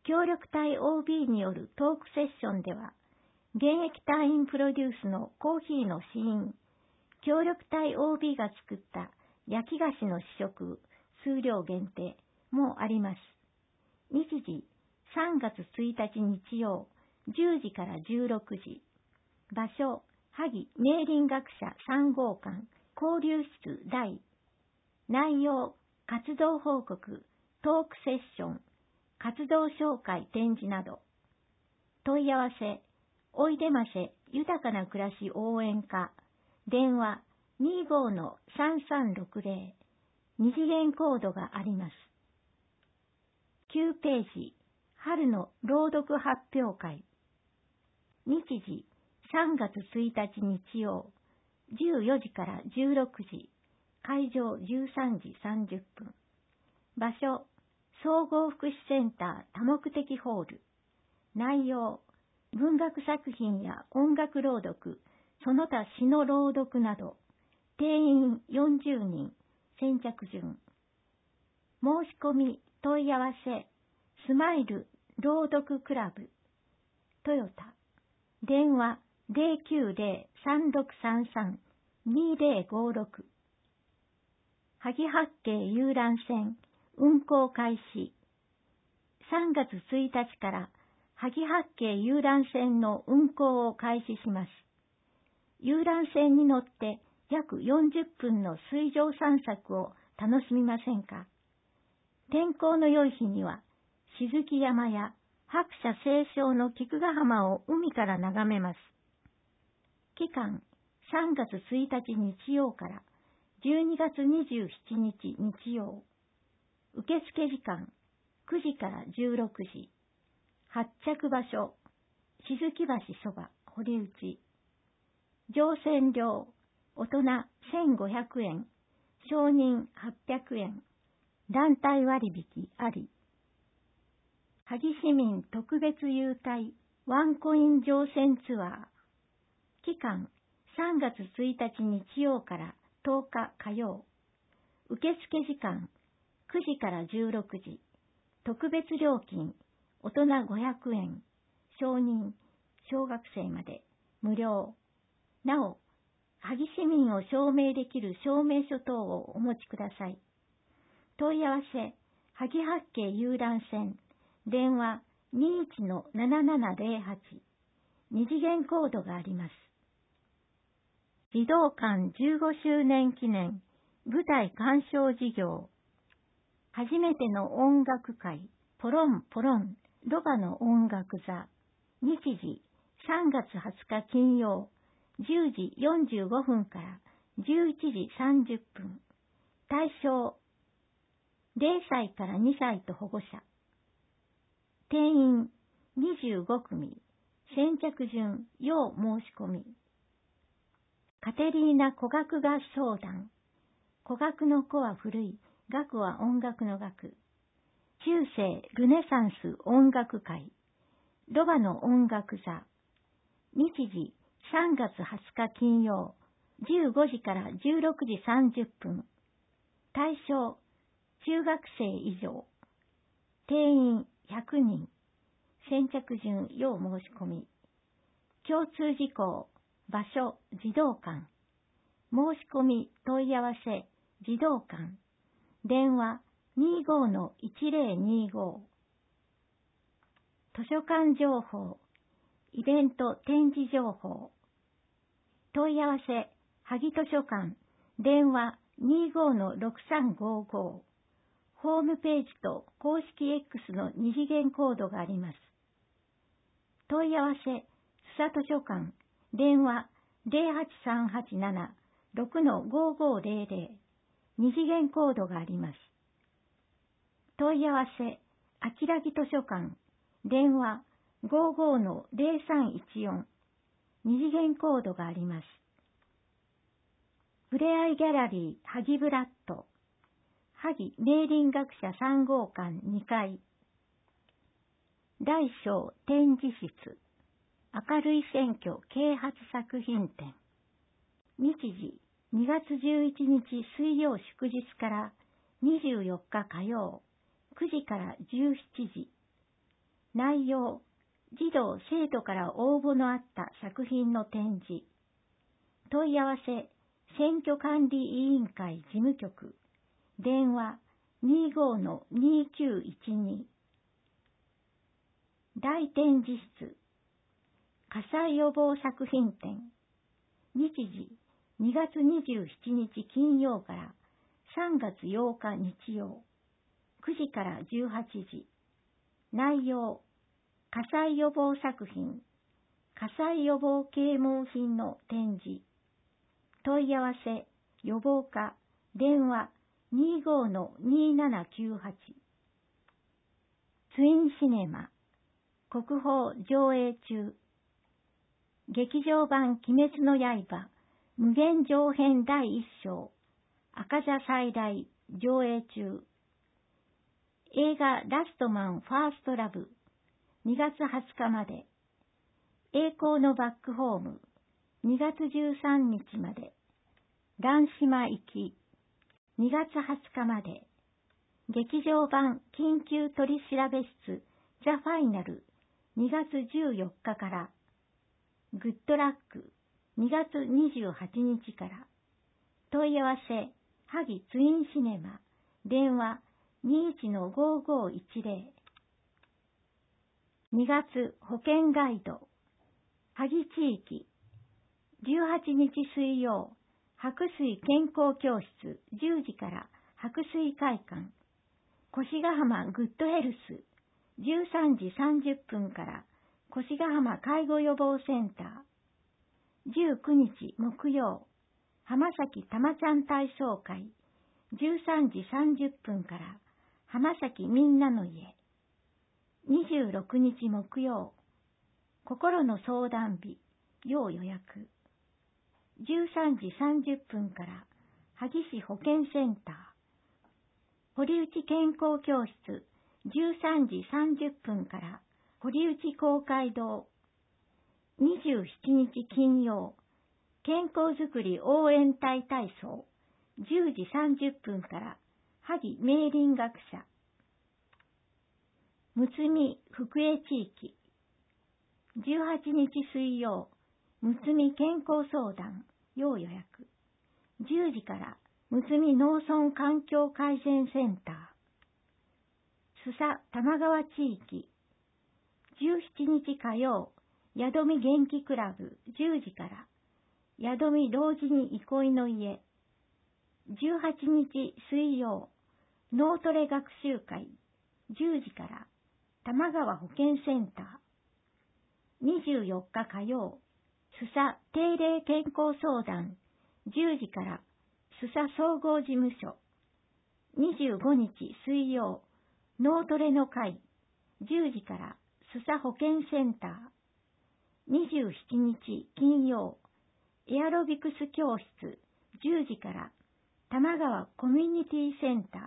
協力隊 オービー によるトークセッションでは、現役隊員プロデュースのコーヒーの試飲、協力隊 オービー が作った焼き菓子の試食、数量限定もあります。日時、さんがつついたち日曜、じゅうじからじゅうろくじ。場所、萩明林学者さんごうかん、交流室大。内容、活動報告、トークセッション、活動紹介展示など。問い合わせ、おいでませ豊かな暮らし応援課、電話 にじゅうごのさんさんろくぜろ、二次元コードがあります。きゅうページ、春の朗読発表会。日時、さんがつついたち日曜、じゅうよじからじゅうろくじ、会場じゅうさんじさんじゅっぷん。場所、総合福祉センター多目的ホール。内容、文学作品や音楽朗読、その他詩の朗読など。定員よんじゅうにん、先着順。申し込み、問い合わせ、スマイル朗読クラブ、トヨタ。電話ゼロきゅうゼロ さんろくさんさん にゼロごろく。萩八景遊覧船運航開始。さんがつついたちから萩八景遊覧船の運航を開始します。遊覧船に乗って約よんじゅっぷんの水上散策を楽しみませんか？天候の良い日には、静木山や白砂青松の菊ヶ浜を海から眺めます。期間、さんがつついたち日曜からじゅうにがつにじゅうしちにち日曜。受付時間、くじからじゅうろくじ。発着場所、静木橋そば、堀内。乗船料、大人せんごひゃくえん、少人はっぴゃくえん、団体割引あり。萩市民特別優待ワンコイン乗船ツアー。期間、さんがつついたち日曜からとおか火曜。受付時間、くじからじゅうろくじ。特別料金、大人ごひゃくえん、少人、小学生まで、無料。なお、萩市民を証明できる証明書等をお持ちください。問い合わせ、萩八景遊覧船、電話 にじゅういちのななななぜろはち、二次元コードがあります。児童館じゅうごしゅうねん記念舞台鑑賞事業。初めての音楽会、ポロンポロン、ロバの音楽座。日時、さんがつはつか金曜、じゅうじよんじゅうごふんからじゅういちじさんじゅっぷん。対象、ゼロさいからにさいと保護者。定員にじゅうごくみ、先着順、要申し込み。カテリーナ古楽合唱団。古楽の古は古い、楽は音楽の楽。中世ルネサンス音楽会。ロバの音楽座。日時さんがつはつか金曜、じゅうごじからじゅうろくじさんじゅっぷん。対象、中学生以上。定員ひゃくにん。先着順、要申し込み。共通事項、場所、児童館。申し込み、問い合わせ、児童館。電話 にじゅうごのいちぜろにじゅうご。図書館情報、イベント展示情報。問い合わせ、萩図書館。電話 にじゅうごのろくさんごご。ホームページと公式 X の二次元コードがあります。問い合わせ、須佐図書館。電話ゼロはちさんはちなな ろくのごごぜろぜろ。二次元コードがあります。問い合わせ、あきらぎ図書館。電話ごじゅうごのゼロさんいちよん。二次元コードがあります。ふれあいギャラリー、萩ブラッド。萩明林学者さんごうかんにかい。大小展示室。明るい選挙啓発作品展。日時にがつじゅういちにち水曜祝日からにじゅうよっか火曜、くじからじゅうしちじ。 内容、児童・生徒から応募のあった作品の展示。問い合わせ、選挙管理委員会事務局。電話 にじゅうごのにきゅういちに。大展示室。火災予防作品展。日時、にがつにじゅうしちにち金曜からさんがつようか日曜。くじからじゅうはちじ。内容、火災予防作品、火災予防啓蒙品の展示。問い合わせ、予防課、電話 にじゅうごのにななきゅうはち。ツインシネマ、国宝上映中。劇場版鬼滅の刃、無限上編だいいっ章、赤座再来上映中。映画ラストマンファーストラブ、にがつはつかまで。栄光のバックホーム、にがつじゅうさんにちまで。蘭島行き、にがつはつかまで。劇場版緊急取調室、ザ・ファイナル、にがつじゅうよっかから。グッドラック、にがつにじゅうはちにちから。問い合わせ、萩ツインシネマ、電話 にじゅういちのごーごーいちぜろ。にがつ保健ガイド、萩地域、じゅうはちにち水曜、白水健康教室じゅうじから白水会館、越ヶ浜グッドヘルス、じゅうさんじさんじゅっぷんから越ヶ浜介護予防センター、じゅうくにち木曜、浜崎たまちゃん体操会、じゅうさんじさんじゅっぷんから浜崎みんなの家、にじゅうろくにち木曜、心の相談日、要予約、じゅうさんじさんじゅっぷんから萩市保健センター、堀内健康教室、じゅうさんじさんじゅっぷんから堀内公会堂、にじゅうしちにち金曜、健康づくり応援隊体操、じゅうじさんじゅっぷんから萩明林学者、むつみ福江地域、じゅうはちにち水曜、むつみ健康相談、要予約、じゅうじからむつみ農村環境改善センター、須佐玉川地域、じゅうしちにち火曜、宿見元気クラブじゅうじから、宿見老人に憩いの家、じゅうはちにち水曜、脳トレ学習会じゅうじから、玉川保健センター、にじゅうよっか火曜、須佐定例健康相談じゅうじから、須佐総合事務所、にじゅうごにち水曜、脳トレの会じゅうじから、須佐保健センター、にじゅうしちにち金曜、エアロビクス教室じゅうじから、玉川コミュニティセンター、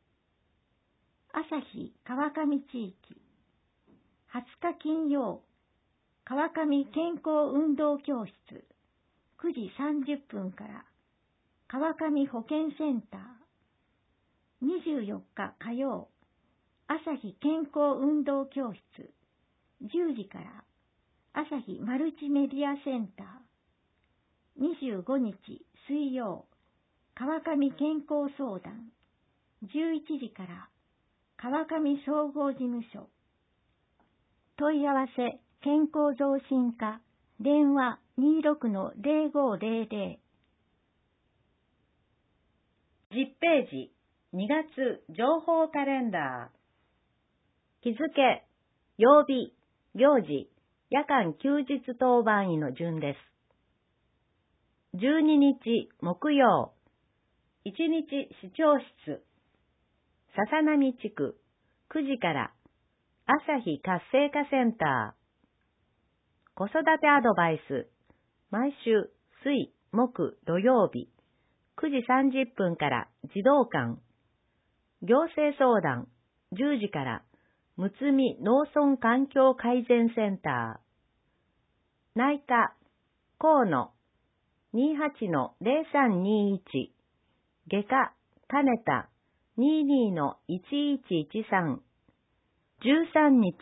朝日川上地域、はつか金曜、川上健康運動教室くじさんじゅっぷんから、川上保健センター、にじゅうよっか火曜、朝日健康運動教室じゅうじから、朝日マルチメディアセンター、にじゅうごにち水曜、川上健康相談じゅういちじから、川上総合事務所、問い合わせ健康増進課、電話 にじゅうろくのぜろごぜろぜろ。 じゅっページ、にがつ情報カレンダー。日付、曜日、行事、夜間休日当番医の順です。じゅうににち木曜、いちにち市長室、笹波地区、くじから朝日活性化センター、子育てアドバイス、毎週水、木、土曜日、くじさんじゅっぷんから児童館、行政相談、じゅうじからむつみ農村環境改善センター、内科、河野、にじゅうはちのぜろさんにいち、外科、金田、にじゅうにのいちいちいちさん、じゅうさんにち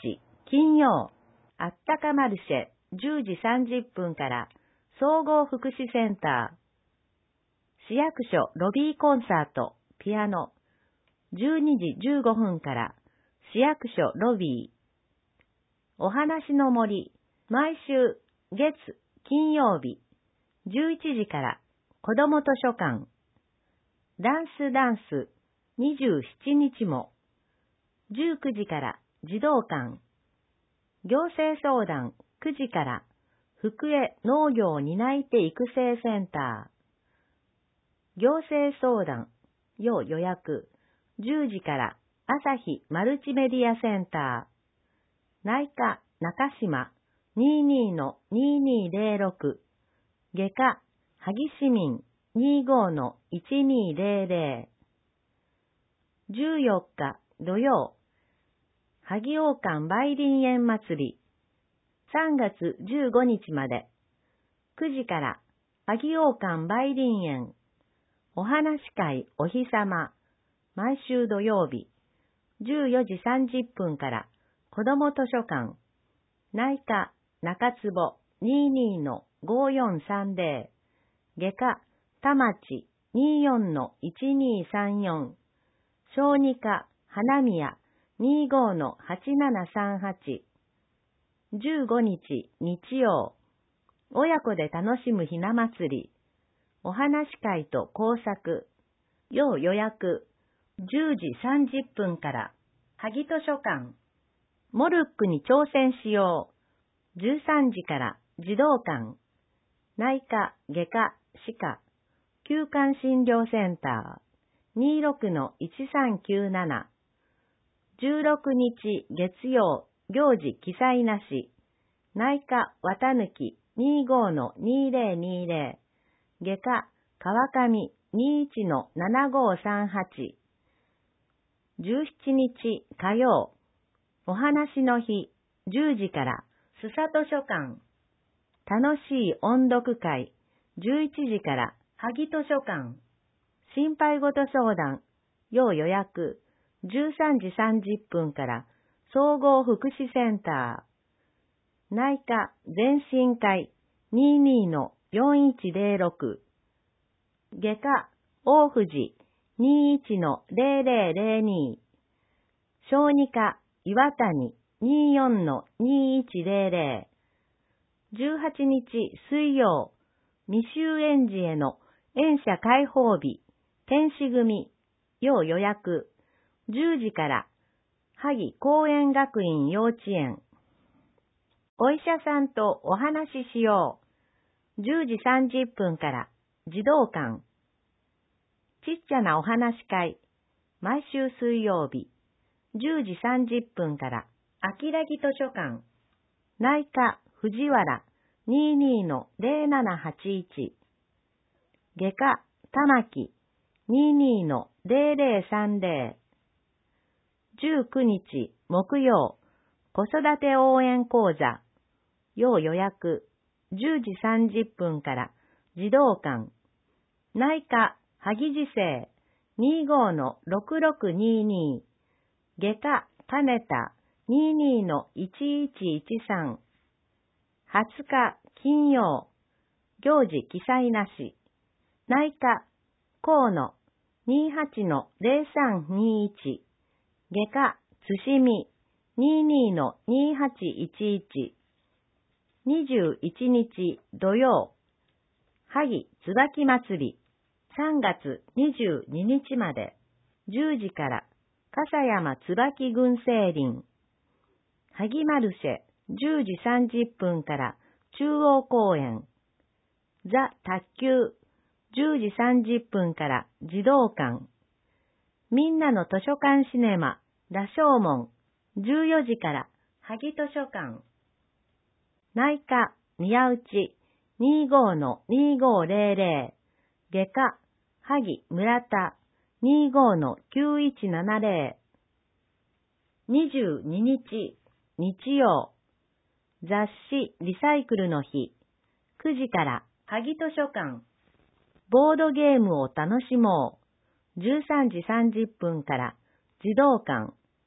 金曜、あったかマルシェじゅうじさんじゅっぷんから総合福祉センター。市役所ロビーコンサート、ピアノ。じゅうにじじゅうごふんから市役所ロビー。お話の森、毎週月、金曜日、じゅういちじから子ども図書館。ダンスダンス、にじゅうしちにちも。じゅうくじから児童館。行政相談くじから福江農業担い手育成センター。行政相談、要予約、じゅうじから朝日マルチメディアセンター。内科中島 にじゅうにのにじゅうにゼロろく。外科萩市民 にじゅうごのいちにゼロゼロ。じゅうよっか土曜、萩王館梅林園祭り。さんがつじゅうごにちまで。くじから萩王館梅林園。お話会お日様。毎週土曜日。じゅうよじさんじゅっぷんから子ども図書館。内科中坪 にじゅうにのごよんさんゼロ。外科田町 にじゅうよんのいちにさんよん。小児科花宮 にじゅうごのはちななさんはち。じゅうごにち日曜。親子で楽しむひな祭り。お話会と工作。要予約。じゅうじさんじゅっぷんから、萩図書館。モルックに挑戦しよう。じゅうさんじから児童館。内科、外科、歯科。休館診療センター。にじゅうろくのいちさんきゅうなな。じゅうろくにち月曜、行事記載なし。内科、綿抜きにじゅうごのにゼロにゼロ。外科、川上にじゅういちのななごさんはち。じゅうしちにち火曜、お話の日、じゅうじから、須佐図書館。楽しい音読会、じゅういちじから、萩図書館。心配事相談、要予約、じゅうさんじさんじゅっぷんから、総合福祉センター。内科全身会、にじゅうにのよんいちゼロろく。外科、大藤、にじゅういちのゼロゼロゼロに。小児科、岩谷、にじゅうよんのにじゅういちゼロゼロ。じゅうはちにち水曜、未就園児への園舎開放日、天使組、要予約、じゅうじから、萩公園学院幼稚園。お医者さんとお話ししよう。じゅうじさんじゅっぷんから、児童館。ちっちゃなお話会、毎週水曜日、じゅうじさんじゅっぷんから、秋良木図書館。内科藤原 にじゅうにのゼロななはちいち。外科玉木 にじゅうにのゼロゼロさんゼロ。じゅうくにち木曜、子育て応援講座。要予約、じゅうじさんじゅっぷんから児童館。内科萩次生 にじゅうごのろくろくにに。外科金田 にじゅうにのいちいちいちさん。はつか金曜、行事記載なし。内科河野 にじゅうはちのゼロさんにいち。外科津見 にじゅうにのにはちいちいち。にじゅういちにち土曜、萩椿祭り。さんがつにじゅうににちまで、じゅうじから、笠山椿群生林。萩マルシェ、じゅうじさんじゅっぷんから中央公園。ザ・卓球、じゅうじさんじゅっぷんから児童館。みんなの図書館シネマ、羅生門、じゅうよじから萩図書館。内科、宮内、にじゅうごのにじゅうごゼロゼロ。外科、萩村田、にじゅうごのきゅういちななゼロ。にじゅうににち日曜、雑誌リサイクルの日、くじから萩図書館。ボードゲームを楽しもう。じゅうさんじさんじゅっぷんから児童館。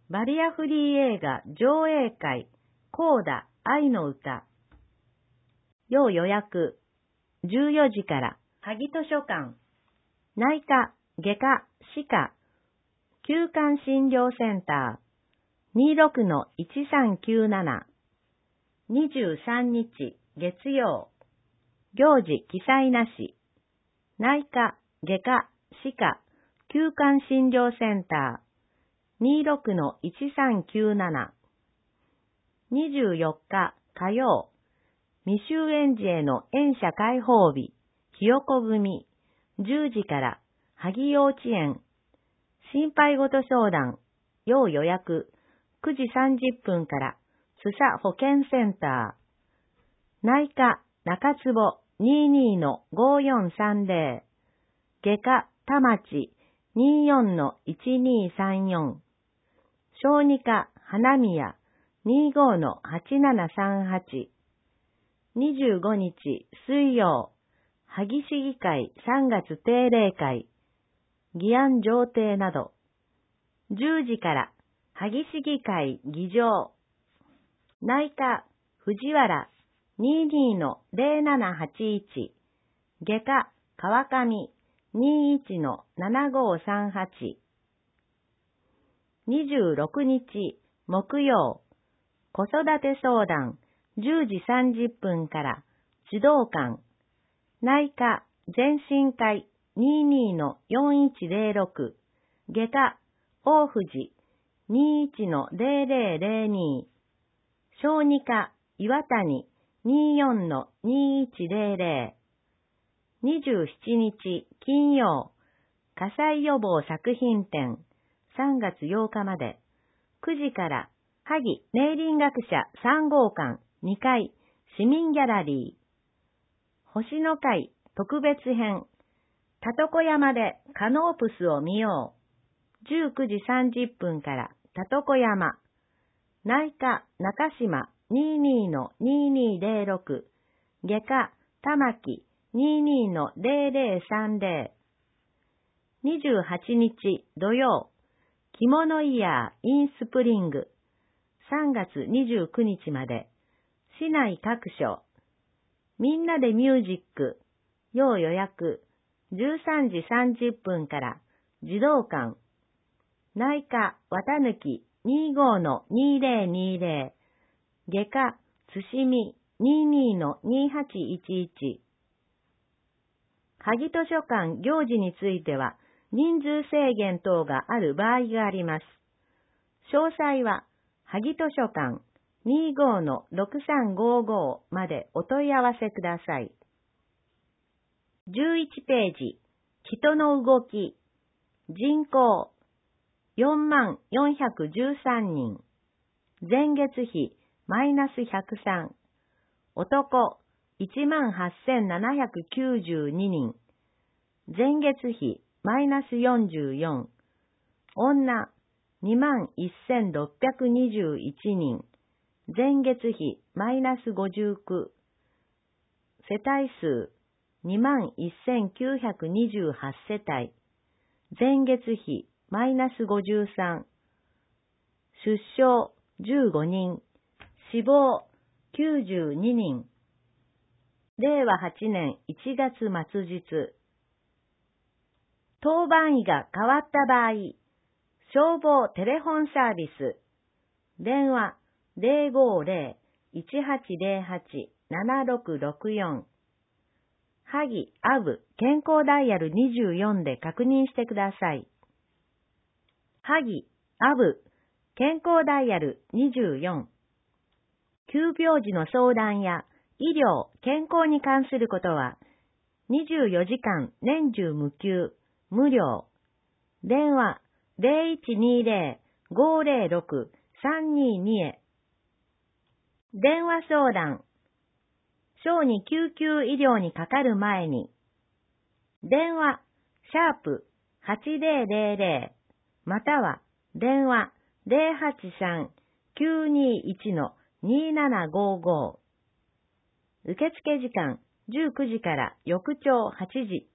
バリアフリー映画上映会、コーダ愛の歌。要予約、じゅうよじから、萩図書館、内科、外科、歯科、休館診療センター、にじゅうろくのいちさんきゅうなな、にじゅうさんにち月曜、行事記載なし、内科、外科、歯科、休館診療センター、にじゅうろくのいちさんきゅうなな、にじゅうよっか火曜、未就園児への園舎開放日、ひよこ組、じゅうじから、萩幼稚園、心配事相談、要予約、くじさんじゅっぷんから、須佐保健センター、内科、中坪、にじゅうにのごよんさんぜろ、外科、田町、にじゅうよんのいちにさんよん、小児科、花宮、にじゅうごのはちななさんはち、にじゅうごにち水曜、萩市議会さんがつ定例会、議案上呈など、じゅうじから萩市議会議場、内科藤原 にじゅうにのぜろななはちいち、外科川上 にじゅういちのななごさんはち、にじゅうろくにち木曜、子育て相談じゅうじさんじゅっぷんから児童館、内科全身会 にじゅうにのよんいちぜろろく、外科大藤 にじゅういちのぜろぜろぜろに、小児科岩谷 にじゅうよんのにいちぜろぜろ、にじゅうしちにち金曜、火災予防作品展さんがつようかまで、くじから萩明林学者さんごうかんにかい市民ギャラリー、星の会特別編、たとこ山でカノープスを見よう、じゅうくじさんじゅっぷんからたとこ山、内科中島 にじゅうにのにじゅうにぜろろく、外科玉木 にじゅうにのぜろぜろさんぜろ、にじゅうはちにち土曜、着物イヤーインスプリング、さんがつにじゅうくにちまで、市内各所、みんなでミュージック、要予約、じゅうさんじさんじゅっぷんから児童館、内科綿抜き にじゅうごのにぜろにぜろ、外科つしみ にじゅうにのにはちいちいち。萩図書館行事については人数制限等がある場合があります。詳細は萩図書館 にじゅうごのろくさんごご までお問い合わせください。じゅういちページ、人の動き、人口よんまんよんひゃくじゅうさんにん、前月比マイナスひゃくさん、男いちまんはっせんななひゃくきゅうじゅうににん、前月比マイナスよんじゅうよん、女にまんせんろっぴゃくにじゅういちにん、前月比マイナスごじゅうきゅう、世帯数にまんせんきゅうひゃくにじゅうはち世帯、前月比マイナスごじゅうさん、出生じゅうごにん、死亡きゅうじゅうににん、れいわはちねんいちがつ末日。当番医が変わった場合、消防テレフォンサービス、電話 ぜろごぜろ いちはちぜろはち ななろくろくよん、萩アブ健康ダイヤルにじゅうよんで確認してください。萩アブ健康ダイヤルにじゅうよん、急病時の相談や医療、健康に関することはにじゅうよじかん年中無休、無料。電話 ぜろいちにぜろ ごぜろろく さんにーに へ。電話相談。小児救急医療にかかる前に。電話、シャープはちぜろぜろぜろ、または電話 ぜろはちさん きゅうにいち にななごご。受付時間じゅうくじから翌朝はちじ。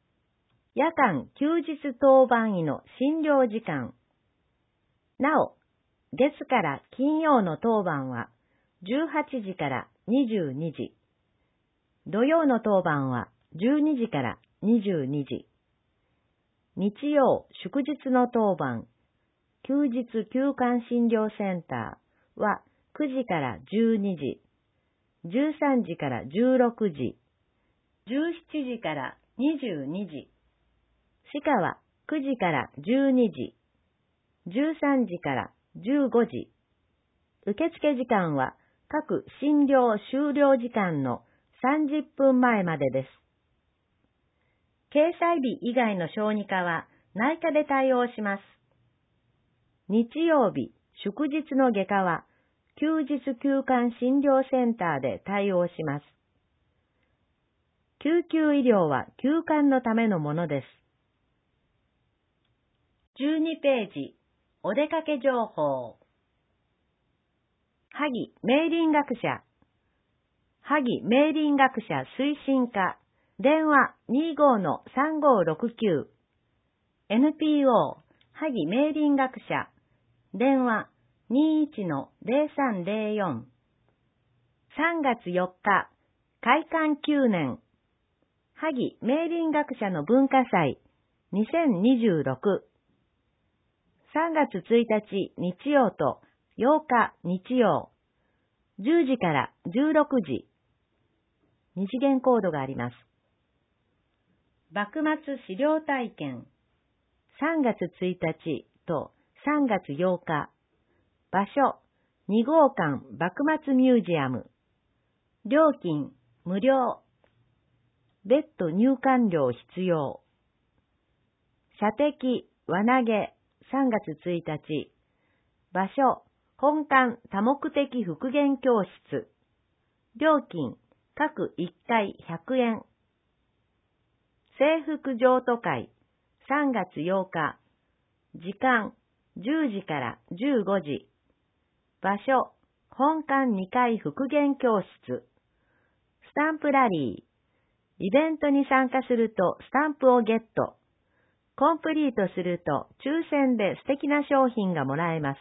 夜間休日当番医の診療時間。なお、 月から金曜の当番はじゅうはちじからにじゅうにじ。土曜の当番はじゅうにじからにじゅうにじ。日曜、祝日の当番、休日休館診療センターはくじからじゅうにじ、じゅうさんじからじゅうろくじ、じゅうしちじからにじゅうにじ。歯科はくじからじゅうにじ、じゅうさんじからじゅうごじ。受付時間は各診療終了時間のさんじゅっぷんまえまでです。掲載日以外の小児科は内科で対応します。日曜日、祝日の外科は休日休館診療センターで対応します。救急医療は休館のためのものです。じゅうにページ、お出かけ情報。萩明林学者。萩明林学者推進課。電話 にじゅうごのさんごろくきゅう。エヌピーオー 萩明林学者。電話 にじゅういちのゼロさんゼロよん。さんがつよっか、開館きゅうねん。萩明林学者の文化祭にせんにじゅうろく。さんがつついたち日曜とようか日曜。じゅうじからじゅうろくじ。二次元コードがあります。幕末資料体験。さんがつついたちとさんがつようか。場所、にごうかん幕末ミュージアム。料金、無料。別途入館料必要。射的、輪投げ、さんがつついたち。場所、本館多目的復元教室。料金、各いっかいひゃくえん。制服譲渡会、さんがつようか。時間、じゅうじからじゅうごじ。場所、本館にかい復元教室。スタンプラリー。イベントに参加するとスタンプをゲット。コンプリートすると抽選で素敵な商品がもらえます。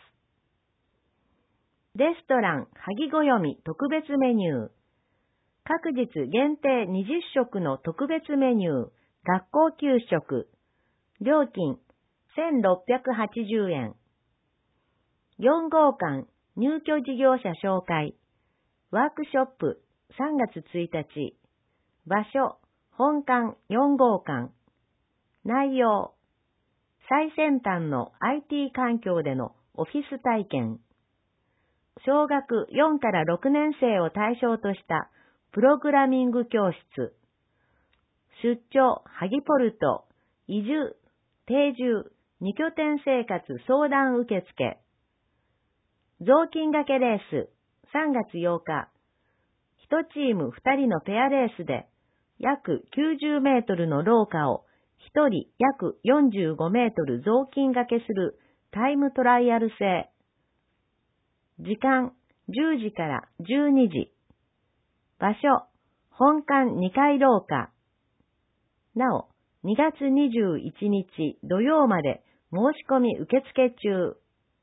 レストラン萩ごよみ特別メニュー。各日限定にじゅっしょくの特別メニュー。学校給食。料金せんろっぴゃくはちじゅうえん。よんごうかん入居事業者紹介。ワークショップさんがつついたち。場所、本館よんごうかん。内容、最先端の アイティー 環境でのオフィス体験。小学よんからろくねんせいを対象としたプログラミング教室。出張、萩ポルト、移住、定住、二拠点生活相談受付。雑巾掛けレース、さんがつようか。いちチームふたりのペアレースで、約きゅうじゅうメートルの廊下をひとり約よんじゅうごメートル雑巾掛けするタイムトライアル制。時間、じゅうじからじゅうにじ。場所、本館にかい廊下。なお、にがつにじゅういちにち土曜まで申し込み受付中。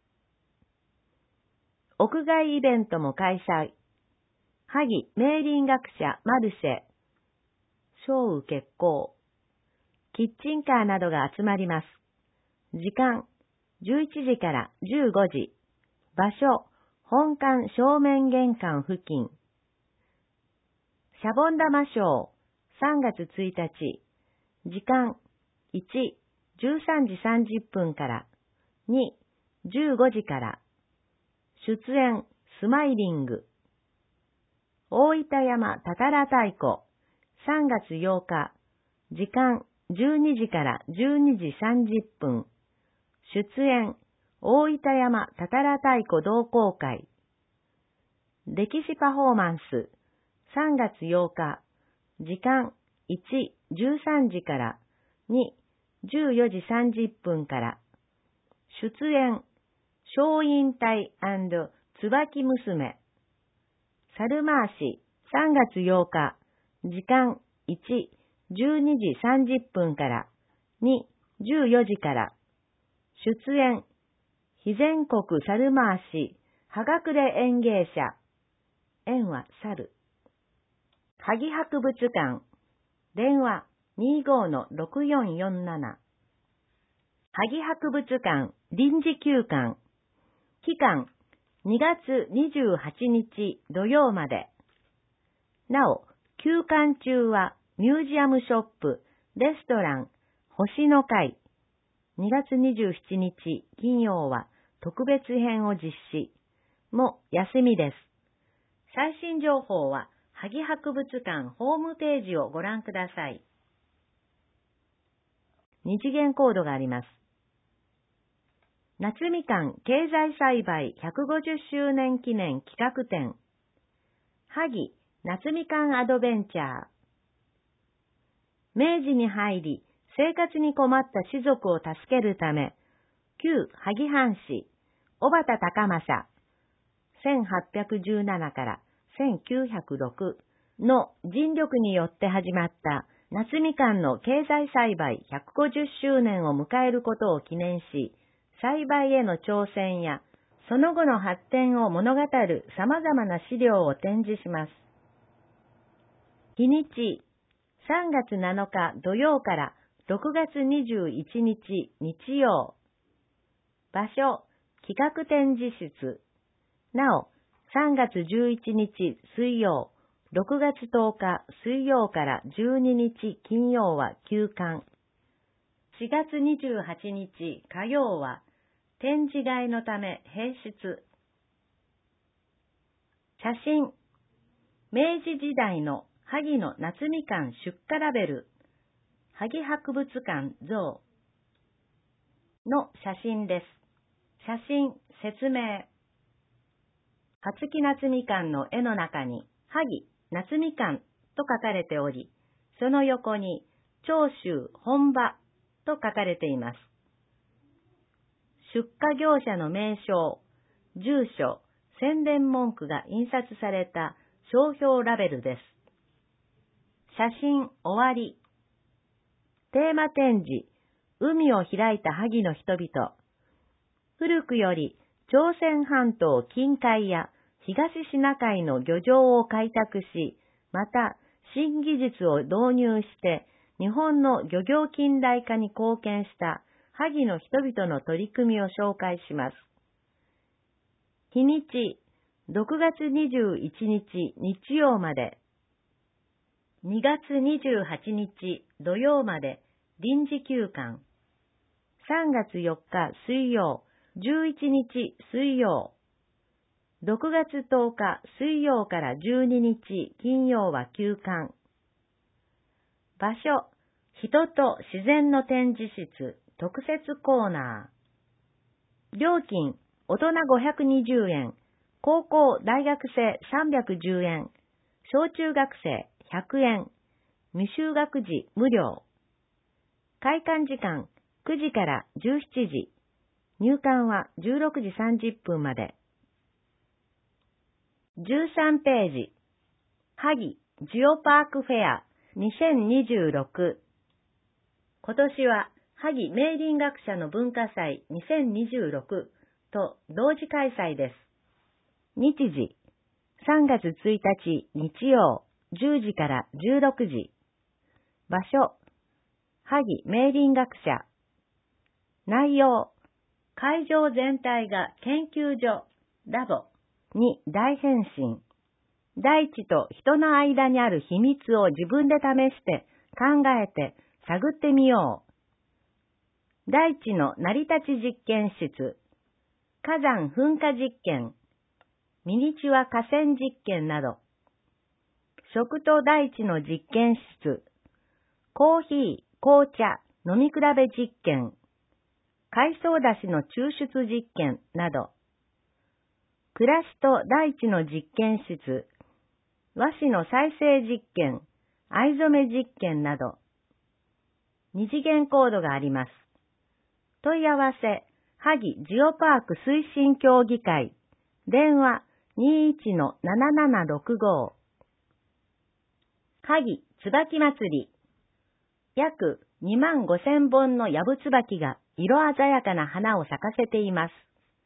屋外イベントも開催。萩明林学者マルシェ。小雨決行。キッチンカーなどが集まります。時間、じゅういちじからじゅうごじ。場所、本館正面玄関付近。シャボン玉ショー、さんがつついたち。時間、いち、じゅうさんじさんじゅっぷんから。に、じゅうごじから。出演、スマイリング。大分山たたら太鼓。さんがつようか。時間、じゅうにじからじゅうにじさんじゅっぷん。出演、大分山たたら太鼓同好会。歴史パフォーマンス。さんがつようか。時間、いち、じゅうさんじから。に、じゅうよじさんじゅっぷんから。出演、松陰隊&椿娘。猿回し、さんがつようか。時間、いち、じゅうにじさんじゅっぷんから。に、じゅうよじから。出演、 非全国猿回し、葉隠れ園芸者。園は猿。萩博物館。電話 にじゅうごのろくよんよんなな。萩博物館臨時休館。期間にがつにじゅうはちにち土曜まで。なお、休館中はミュージアムショップ、レストラン、星の会。にがつにじゅうしちにち金曜は特別編を実施。も休みです。最新情報は萩博物館ホームページをご覧ください。二次元コードがあります。夏みかん経済栽培ひゃくごじゅっしゅうねん記念企画展。萩夏みかんアドベンチャー。明治に入り、生活に困った士族を助けるため、旧萩藩士、小畑高政、せんはっぴゃくじゅうななからせんきゅうひゃくろくの尽力によって始まった夏みかんの経済栽培ひゃくごじゅっしゅうねんを迎えることを記念し、栽培への挑戦やその後の発展を物語る様々な資料を展示します。日にち、さんがつなのか土曜からろくがつにじゅういちにち日曜。場所、企画展示室。なお、さんがつじゅういちにち水曜、ろくがつとおか水曜からじゅうににち金曜は休館。しがつにじゅうはちにち火曜は展示会のため閉室。写真。明治時代の萩の夏みかん出荷ラベル。萩博物館像の写真です。写真、説明。初木夏みかんの絵の中に、萩夏みかんと書かれており、その横に、長州本場と書かれています。出荷業者の名称、住所、宣伝文句が印刷された商標ラベルです。写真終わり。テーマ展示、海を開いた萩の人々。古くより朝鮮半島近海や東シナ海の漁場を開拓し、また新技術を導入して日本の漁業近代化に貢献した萩の人々の取り組みを紹介します。日にち、ろくがつにじゅういちにち日曜まで。にがつにじゅうはちにち土曜まで臨時休館。さんがつよっか水曜、じゅういちにち水曜。ろくがつとおか水曜からじゅうににち金曜は休館。場所、人と自然の展示室特設コーナー。料金、大人ごひゃくにじゅうえん、高校大学生さんびゃくじゅうえん、小中学生ひゃくえん、未就学児無料。開館時間くじからじゅうしちじ、入館はじゅうろくじさんじゅっぷんまで。じゅうさんページ、萩ジオパークフェアにせんにじゅうろく。今年は萩明林学者の文化祭にせんにじゅうろくと同時開催です。日時、さんがつついたち日曜じゅうじからじゅうろくじ。場所、萩明林学者。内容、会場全体が研究所、ラボに大変身。大地と人の間にある秘密を自分で試して考えて探ってみよう。大地の成り立ち実験室、火山噴火実験、ミニチュア河川実験など。食と大地の実験室、コーヒー、紅茶、飲み比べ実験、海藻だしの抽出実験など。暮らしと大地の実験室、和紙の再生実験、藍染め実験など。二次元コードがあります。問い合わせ、萩ジオパーク推進協議会、電話 にじゅういちのななななろくご。萩椿まつり。約にまんごせんぼんのヤブツバキが色鮮やかな花を咲かせています。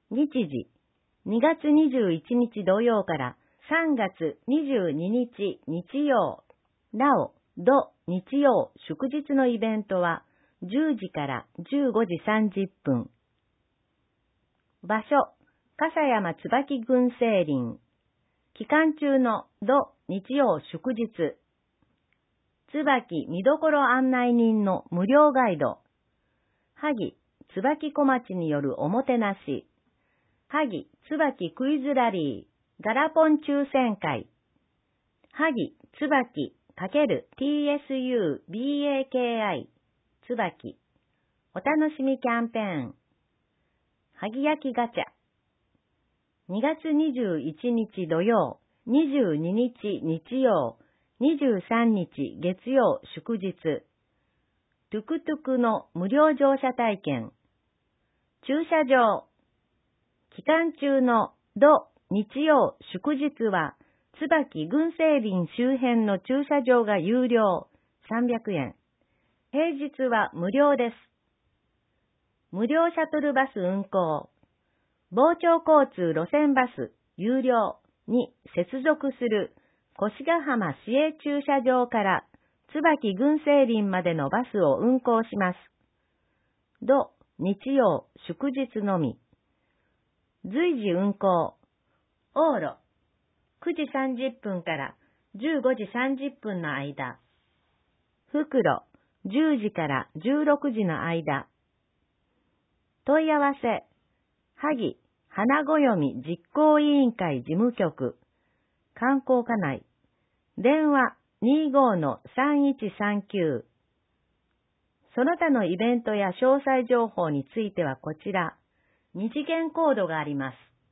日時、にがつにじゅういちにち土曜からさんがつにじゅうににち日曜。なお、土日曜祝日のイベントはじゅうじからじゅうごじさんじゅっぷん。場所、笠山椿群生林。期間中の土日曜祝日。椿見どころ案内人の無料ガイド。萩椿小町によるおもてなし。萩椿クイズラリー。ガラポン抽選会。萩椿×ティーエスユービーエーケーアイ 椿。お楽しみキャンペーン。萩焼きガチャ。にがつにじゅういちにち土曜、にじゅうににち日曜、にじゅうさんにち月曜祝日。トゥクトゥクの無料乗車体験。駐車場。期間中の土日曜祝日は、椿群生林周辺の駐車場が有料さんびゃくえん。平日は無料です。無料シャトルバス運行。傍聴交通路線バス有料に接続する越ヶ浜市営駐車場から椿群生林までのバスを運行します。土日曜祝日のみ。随時運行。往路。くじさんじゅっぷんからじゅうごじさんじゅっぷんの間。袋、じゅうじからじゅうろくじの間。問い合わせ、萩花暦実行委員会事務局、観光課内。電話 にじゅうごのさんいちさんきゅう。その他のイベントや詳細情報についてはこちら、二次元コードがあります。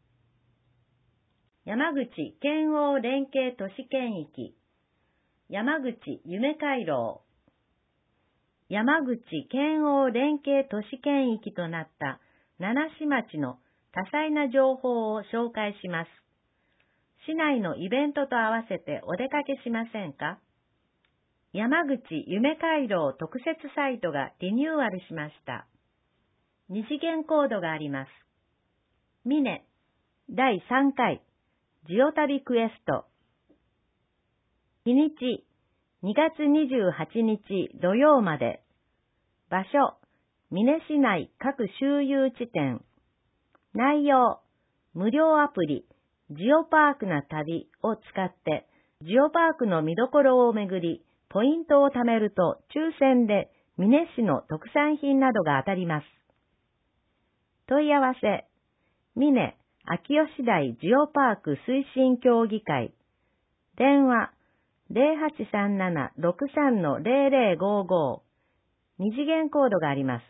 山口県央連携都市圏域、山口夢回廊、山口県央連携都市圏域となった七市町の多彩な情報を紹介します。市内のイベントと合わせてお出かけしませんか？山口夢回廊特設サイトがリニューアルしました。二次元コードがあります。ミネだいさんかいジオ旅クエスト。日にちにがつにじゅうはちにち土曜まで。場所美祢市内各周遊地点。内容無料アプリジオパークな旅を使ってジオパークの見どころを巡りポイントを貯めると抽選で美祢市の特産品などが当たります。問い合わせ美祢秋吉台ジオパーク推進協議会。電話 ゼロはちさんななろくさんのゼロゼロごご。二次元コードがあります。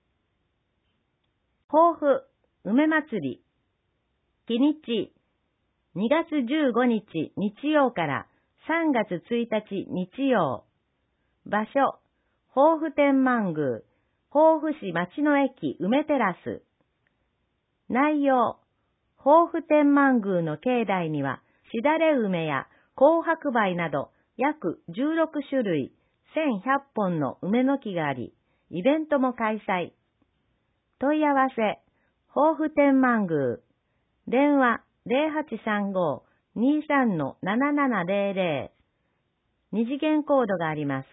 抱負梅祭り。日にちにがつじゅうごにち日曜からさんがつついたち日曜。場所抱負天満宮抱負市町の駅梅テラス。内容抱負天満宮の境内には、しだれ梅や紅白梅など約じゅうろくしゅるい、せんひゃっぽんの梅の木があり、イベントも開催。問い合わせ、抱負天満宮。電話ゼロはちさんごにさんのななななゼロゼロ。二次元コードがあります。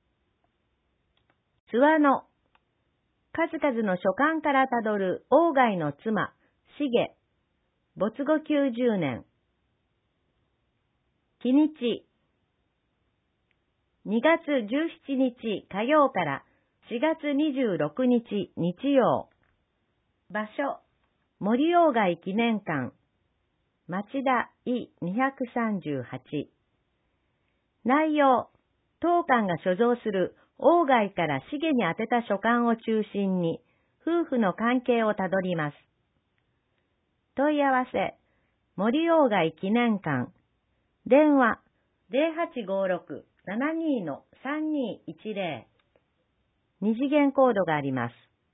諏訪の数々の書簡からたどる鴎外の妻、重。没後きゅうじゅうねん。日にちにがつじゅうしちにち火曜からしがつにじゅうろくにち日曜。場所森鴎外記念館町田いにひゃくさんじゅうはち。内容当館が所蔵する鴎外から重に宛てた書簡を中心に夫婦の関係をたどります。問い合わせ、森鴎外記念館。電話、ゼロはちごろくななにのさんにいちゼロ。二次元コードがあります。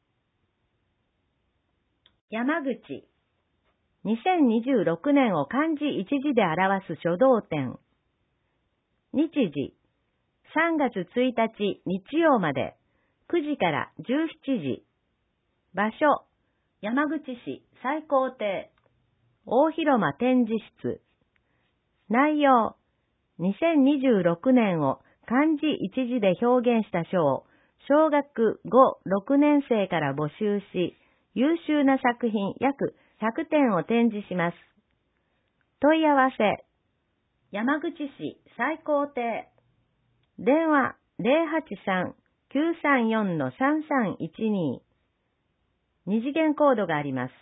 山口。にせんにじゅうろくねんを漢字一字で表す書道展。日時、さんがつついたち日曜まで、くじからじゅうしちじ。場所、 山口市最高亭大広間展示室。内容、にせんにじゅうろくねんを漢字一字で表現した書を小学ご、ろくねん生から募集し、優秀な作品約ひゃくてんを展示します。問い合わせ、山口市最高亭。電話 ゼロはちさん きゅうさんよん さんさんいちに。二次元コードがあります。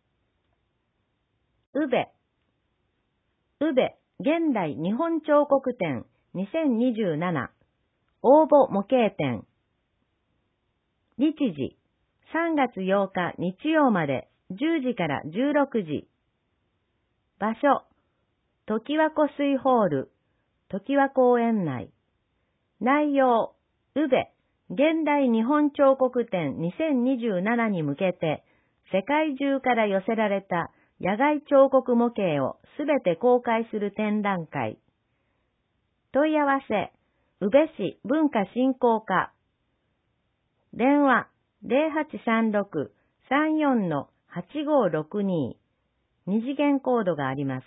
宇部。宇部現代日本彫刻展にせんにじゅうなな応募模型展。日時さんがつようか日曜までじゅうじからじゅうろくじ。場所常盤湖水ホール常盤公園内。内容宇部現代日本彫刻展にせんにじゅうななに向けて世界中から寄せられた野外彫刻模型をすべて公開する展覧会。問い合わせ、宇部市文化振興課。電話、ゼロはちさんろく さんよん はちごろくに。二次元コードがあります。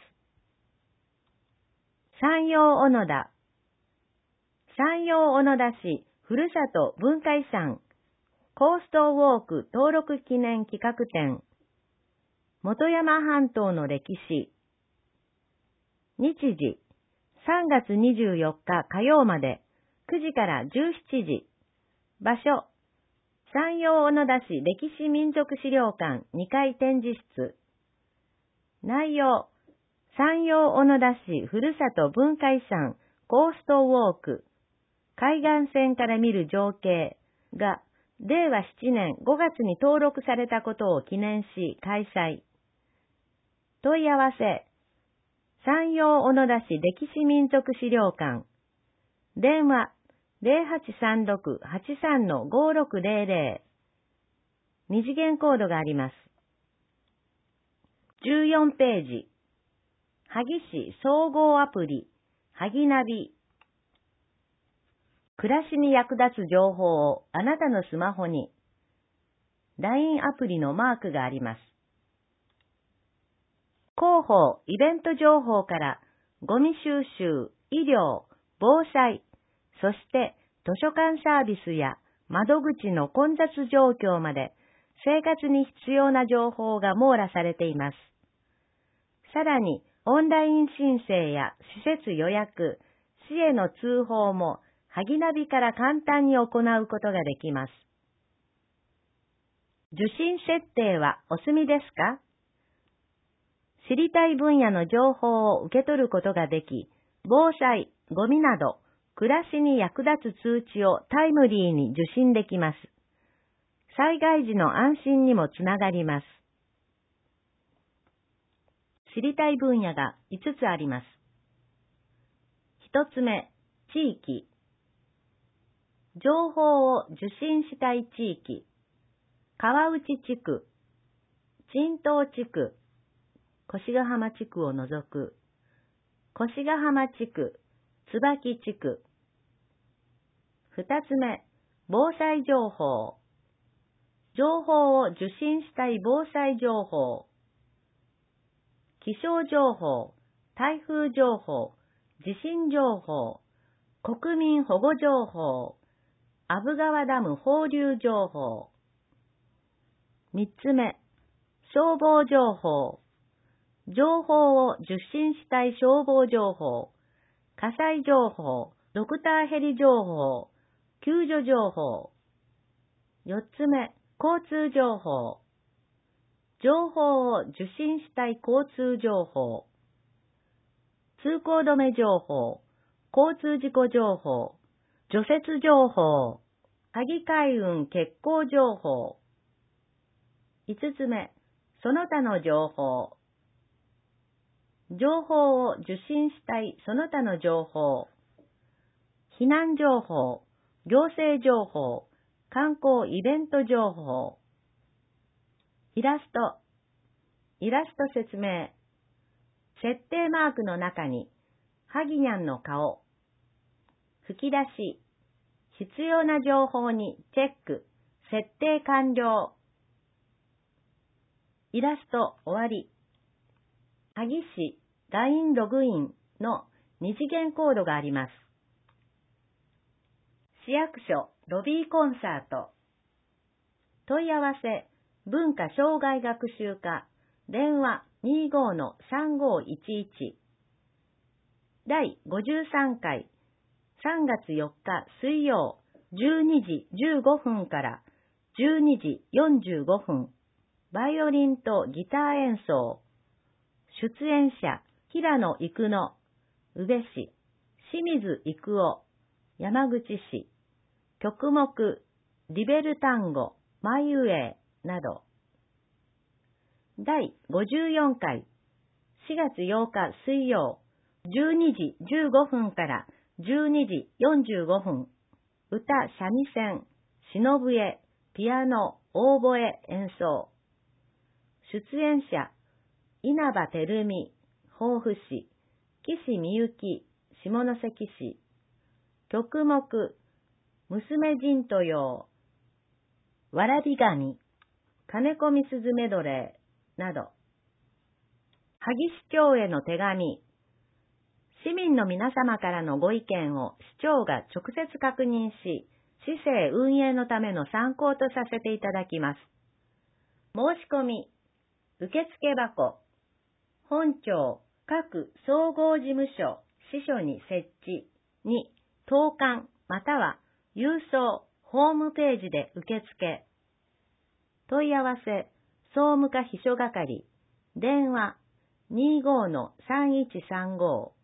山陽小野田。山陽小野田市ふるさと文化遺産コーストウォーク登録記念企画展。本山半島の歴史。日時、さんがつにじゅうよっか火曜までくじからじゅうしちじ。場所、山陽小野田市歴史民族資料館にかい展示室。内容、山陽小野田市ふるさと文化遺産コーストウォーク海岸線から見る情景がれいわなねんごがつに登録されたことを記念し開催。問い合わせ、山陽小野田市歴史民族資料館。電話、ゼロはちさんろく はちさん ごろくゼロゼロ。二次元コードがあります。じゅうよんページ。萩市総合アプリ、萩ナビ。暮らしに役立つ情報をあなたのスマホに。ライン アプリのマークがあります。広報、イベント情報からゴミ収集、医療、防災、そして図書館サービスや窓口の混雑状況まで生活に必要な情報が網羅されています。さらにオンライン申請や施設予約、市への通報も萩ナビから簡単に行うことができます。受信設定はお済みですか？知りたい分野の情報を受け取ることができ、防災、ゴミなど、暮らしに役立つ通知をタイムリーに受信できます。災害時の安心にもつながります。知りたい分野がいつつあります。一つ目、地域。情報を受信したい地域。川内地区、陳東地区、越ヶ浜地区を除く、越ヶ浜地区、椿地区。二つ目、防災情報。情報を受信したい防災情報。気象情報、台風情報、地震情報、国民保護情報、阿武川ダム放流情報。三つ目、消防情報。情報を受信したい消防情報、火災情報、ドクターヘリ情報、救助情報。四つ目、交通情報。情報を受信したい交通情報、通行止め情報、交通事故情報、除雪情報、萩海運欠航情報。五つ目、その他の情報。情報を受信したいその他の情報。避難情報、行政情報、観光イベント情報。イラスト。イラスト説明。設定マークの中に、ハギニャンの顔。吹き出し。必要な情報にチェック。設定完了。 イラスト終わり。萩市 ライン ログインの二次元コードがあります。市役所ロビーコンサート。問い合わせ文化障害学習課電話 にじゅうごのさんごいちいち。だいごじゅうさんかいさんがつよっか水曜じゅうにじじゅうごふんからじゅうにじよんじゅうごふん。バイオリンとギター演奏。出演者、平野育乃、宇部市、清水育夫、山口市。曲目、リベルタンゴ、マイウェイなど。だいごじゅうよんかいしがつようか水曜じゅうにじじゅうごふんからじゅうにじよんじゅうごふん。歌三味線、篠笛、ピアノ、オーボエ演奏。出演者、稲葉照美、防府市、岸美幸、下関市。曲目、娘人とよう、わらび神、金子みすずメドレーなど。萩市長への手紙。市民の皆様からのご意見を市長が直接確認し、市政運営のための参考とさせていただきます。申し込み、受付箱、本庁各総合事務所支所に設置に投函または郵送ホームページで受付。問い合わせ総務課秘書係電話 にじゅうごのさんいちさんご。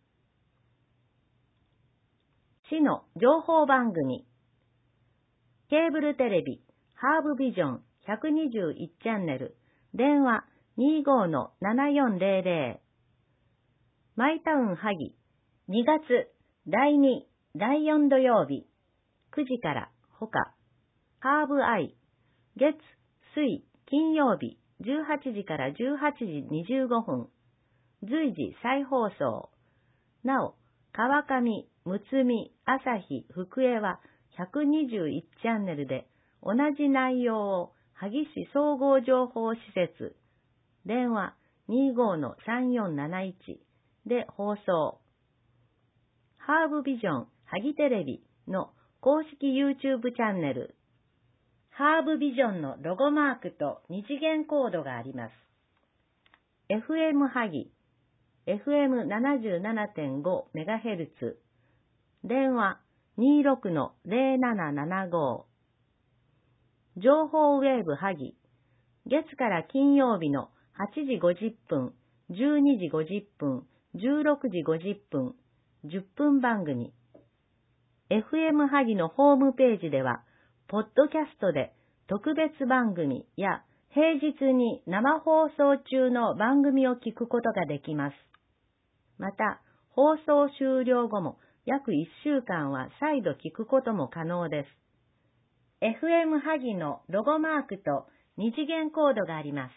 市の情報番組。ケーブルテレビハーブビジョンひゃくにじゅういちチャンネル電話 にじゅうごのななよんぜろぜろ。マイタウン萩にがつだいに、だいよん土曜日くじからほか。ハーブアイ月、水、金曜日じゅうはちじからじゅうはちじにじゅうごふん。随時再放送。なお、川上、むつみ、朝日、福江はひゃくにじゅういちチャンネルで同じ内容を萩市総合情報施設電話 にじゅうごのさんよんなないち で放送。ハーブビジョン萩テレビの公式 YouTube チャンネル。ハーブビジョンのロゴマークと二次元コードがあります。エフエム 萩 エフエムななじゅうななてんごメガヘルツ 電話 にじゅうろくのぜろななななご。情報ウェーブ萩月から金曜日のはちじごじゅっぷん、じゅうにじごじゅっぷん、じゅうろくじごじゅっぷん、じゅっぷん番組。エフエム 萩のホームページでは、ポッドキャストで特別番組や平日に生放送中の番組を聞くことができます。また、放送終了後も約いっしゅうかんは再度聞くことも可能です。エフエム 萩のロゴマークと二次元コードがあります。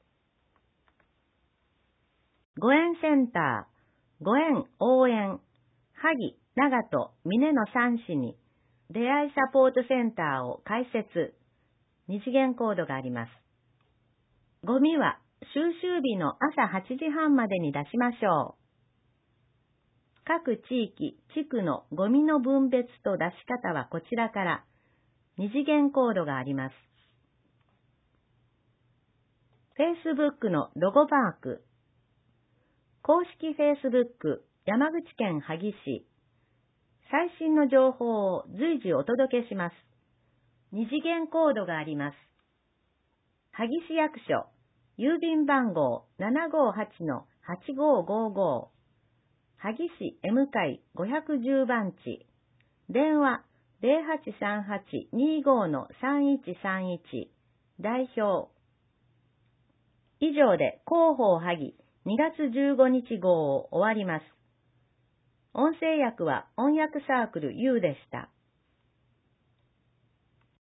ご縁センター、ご縁応援、萩、長門、峰のさん市に出会いサポートセンターを開設。二次元コードがあります。ゴミは収集日の朝はちじはんまでに出しましょう。各地域、地区のゴミの分別と出し方はこちらから二次元コードがあります。Facebook のロゴマーク。公式 Facebook 山口県萩市。最新の情報を随時お届けします。二次元コードがあります。萩市役所、郵便番号 ななごはちのはちごごご。萩市 M 会ごひゃくじゅう番地。電話ぜろはちさんはちにじゅうごのさんいちさんいち。代表。以上で広報萩にがつじゅうごにち号を終わります。音声訳は音訳サークル U でした。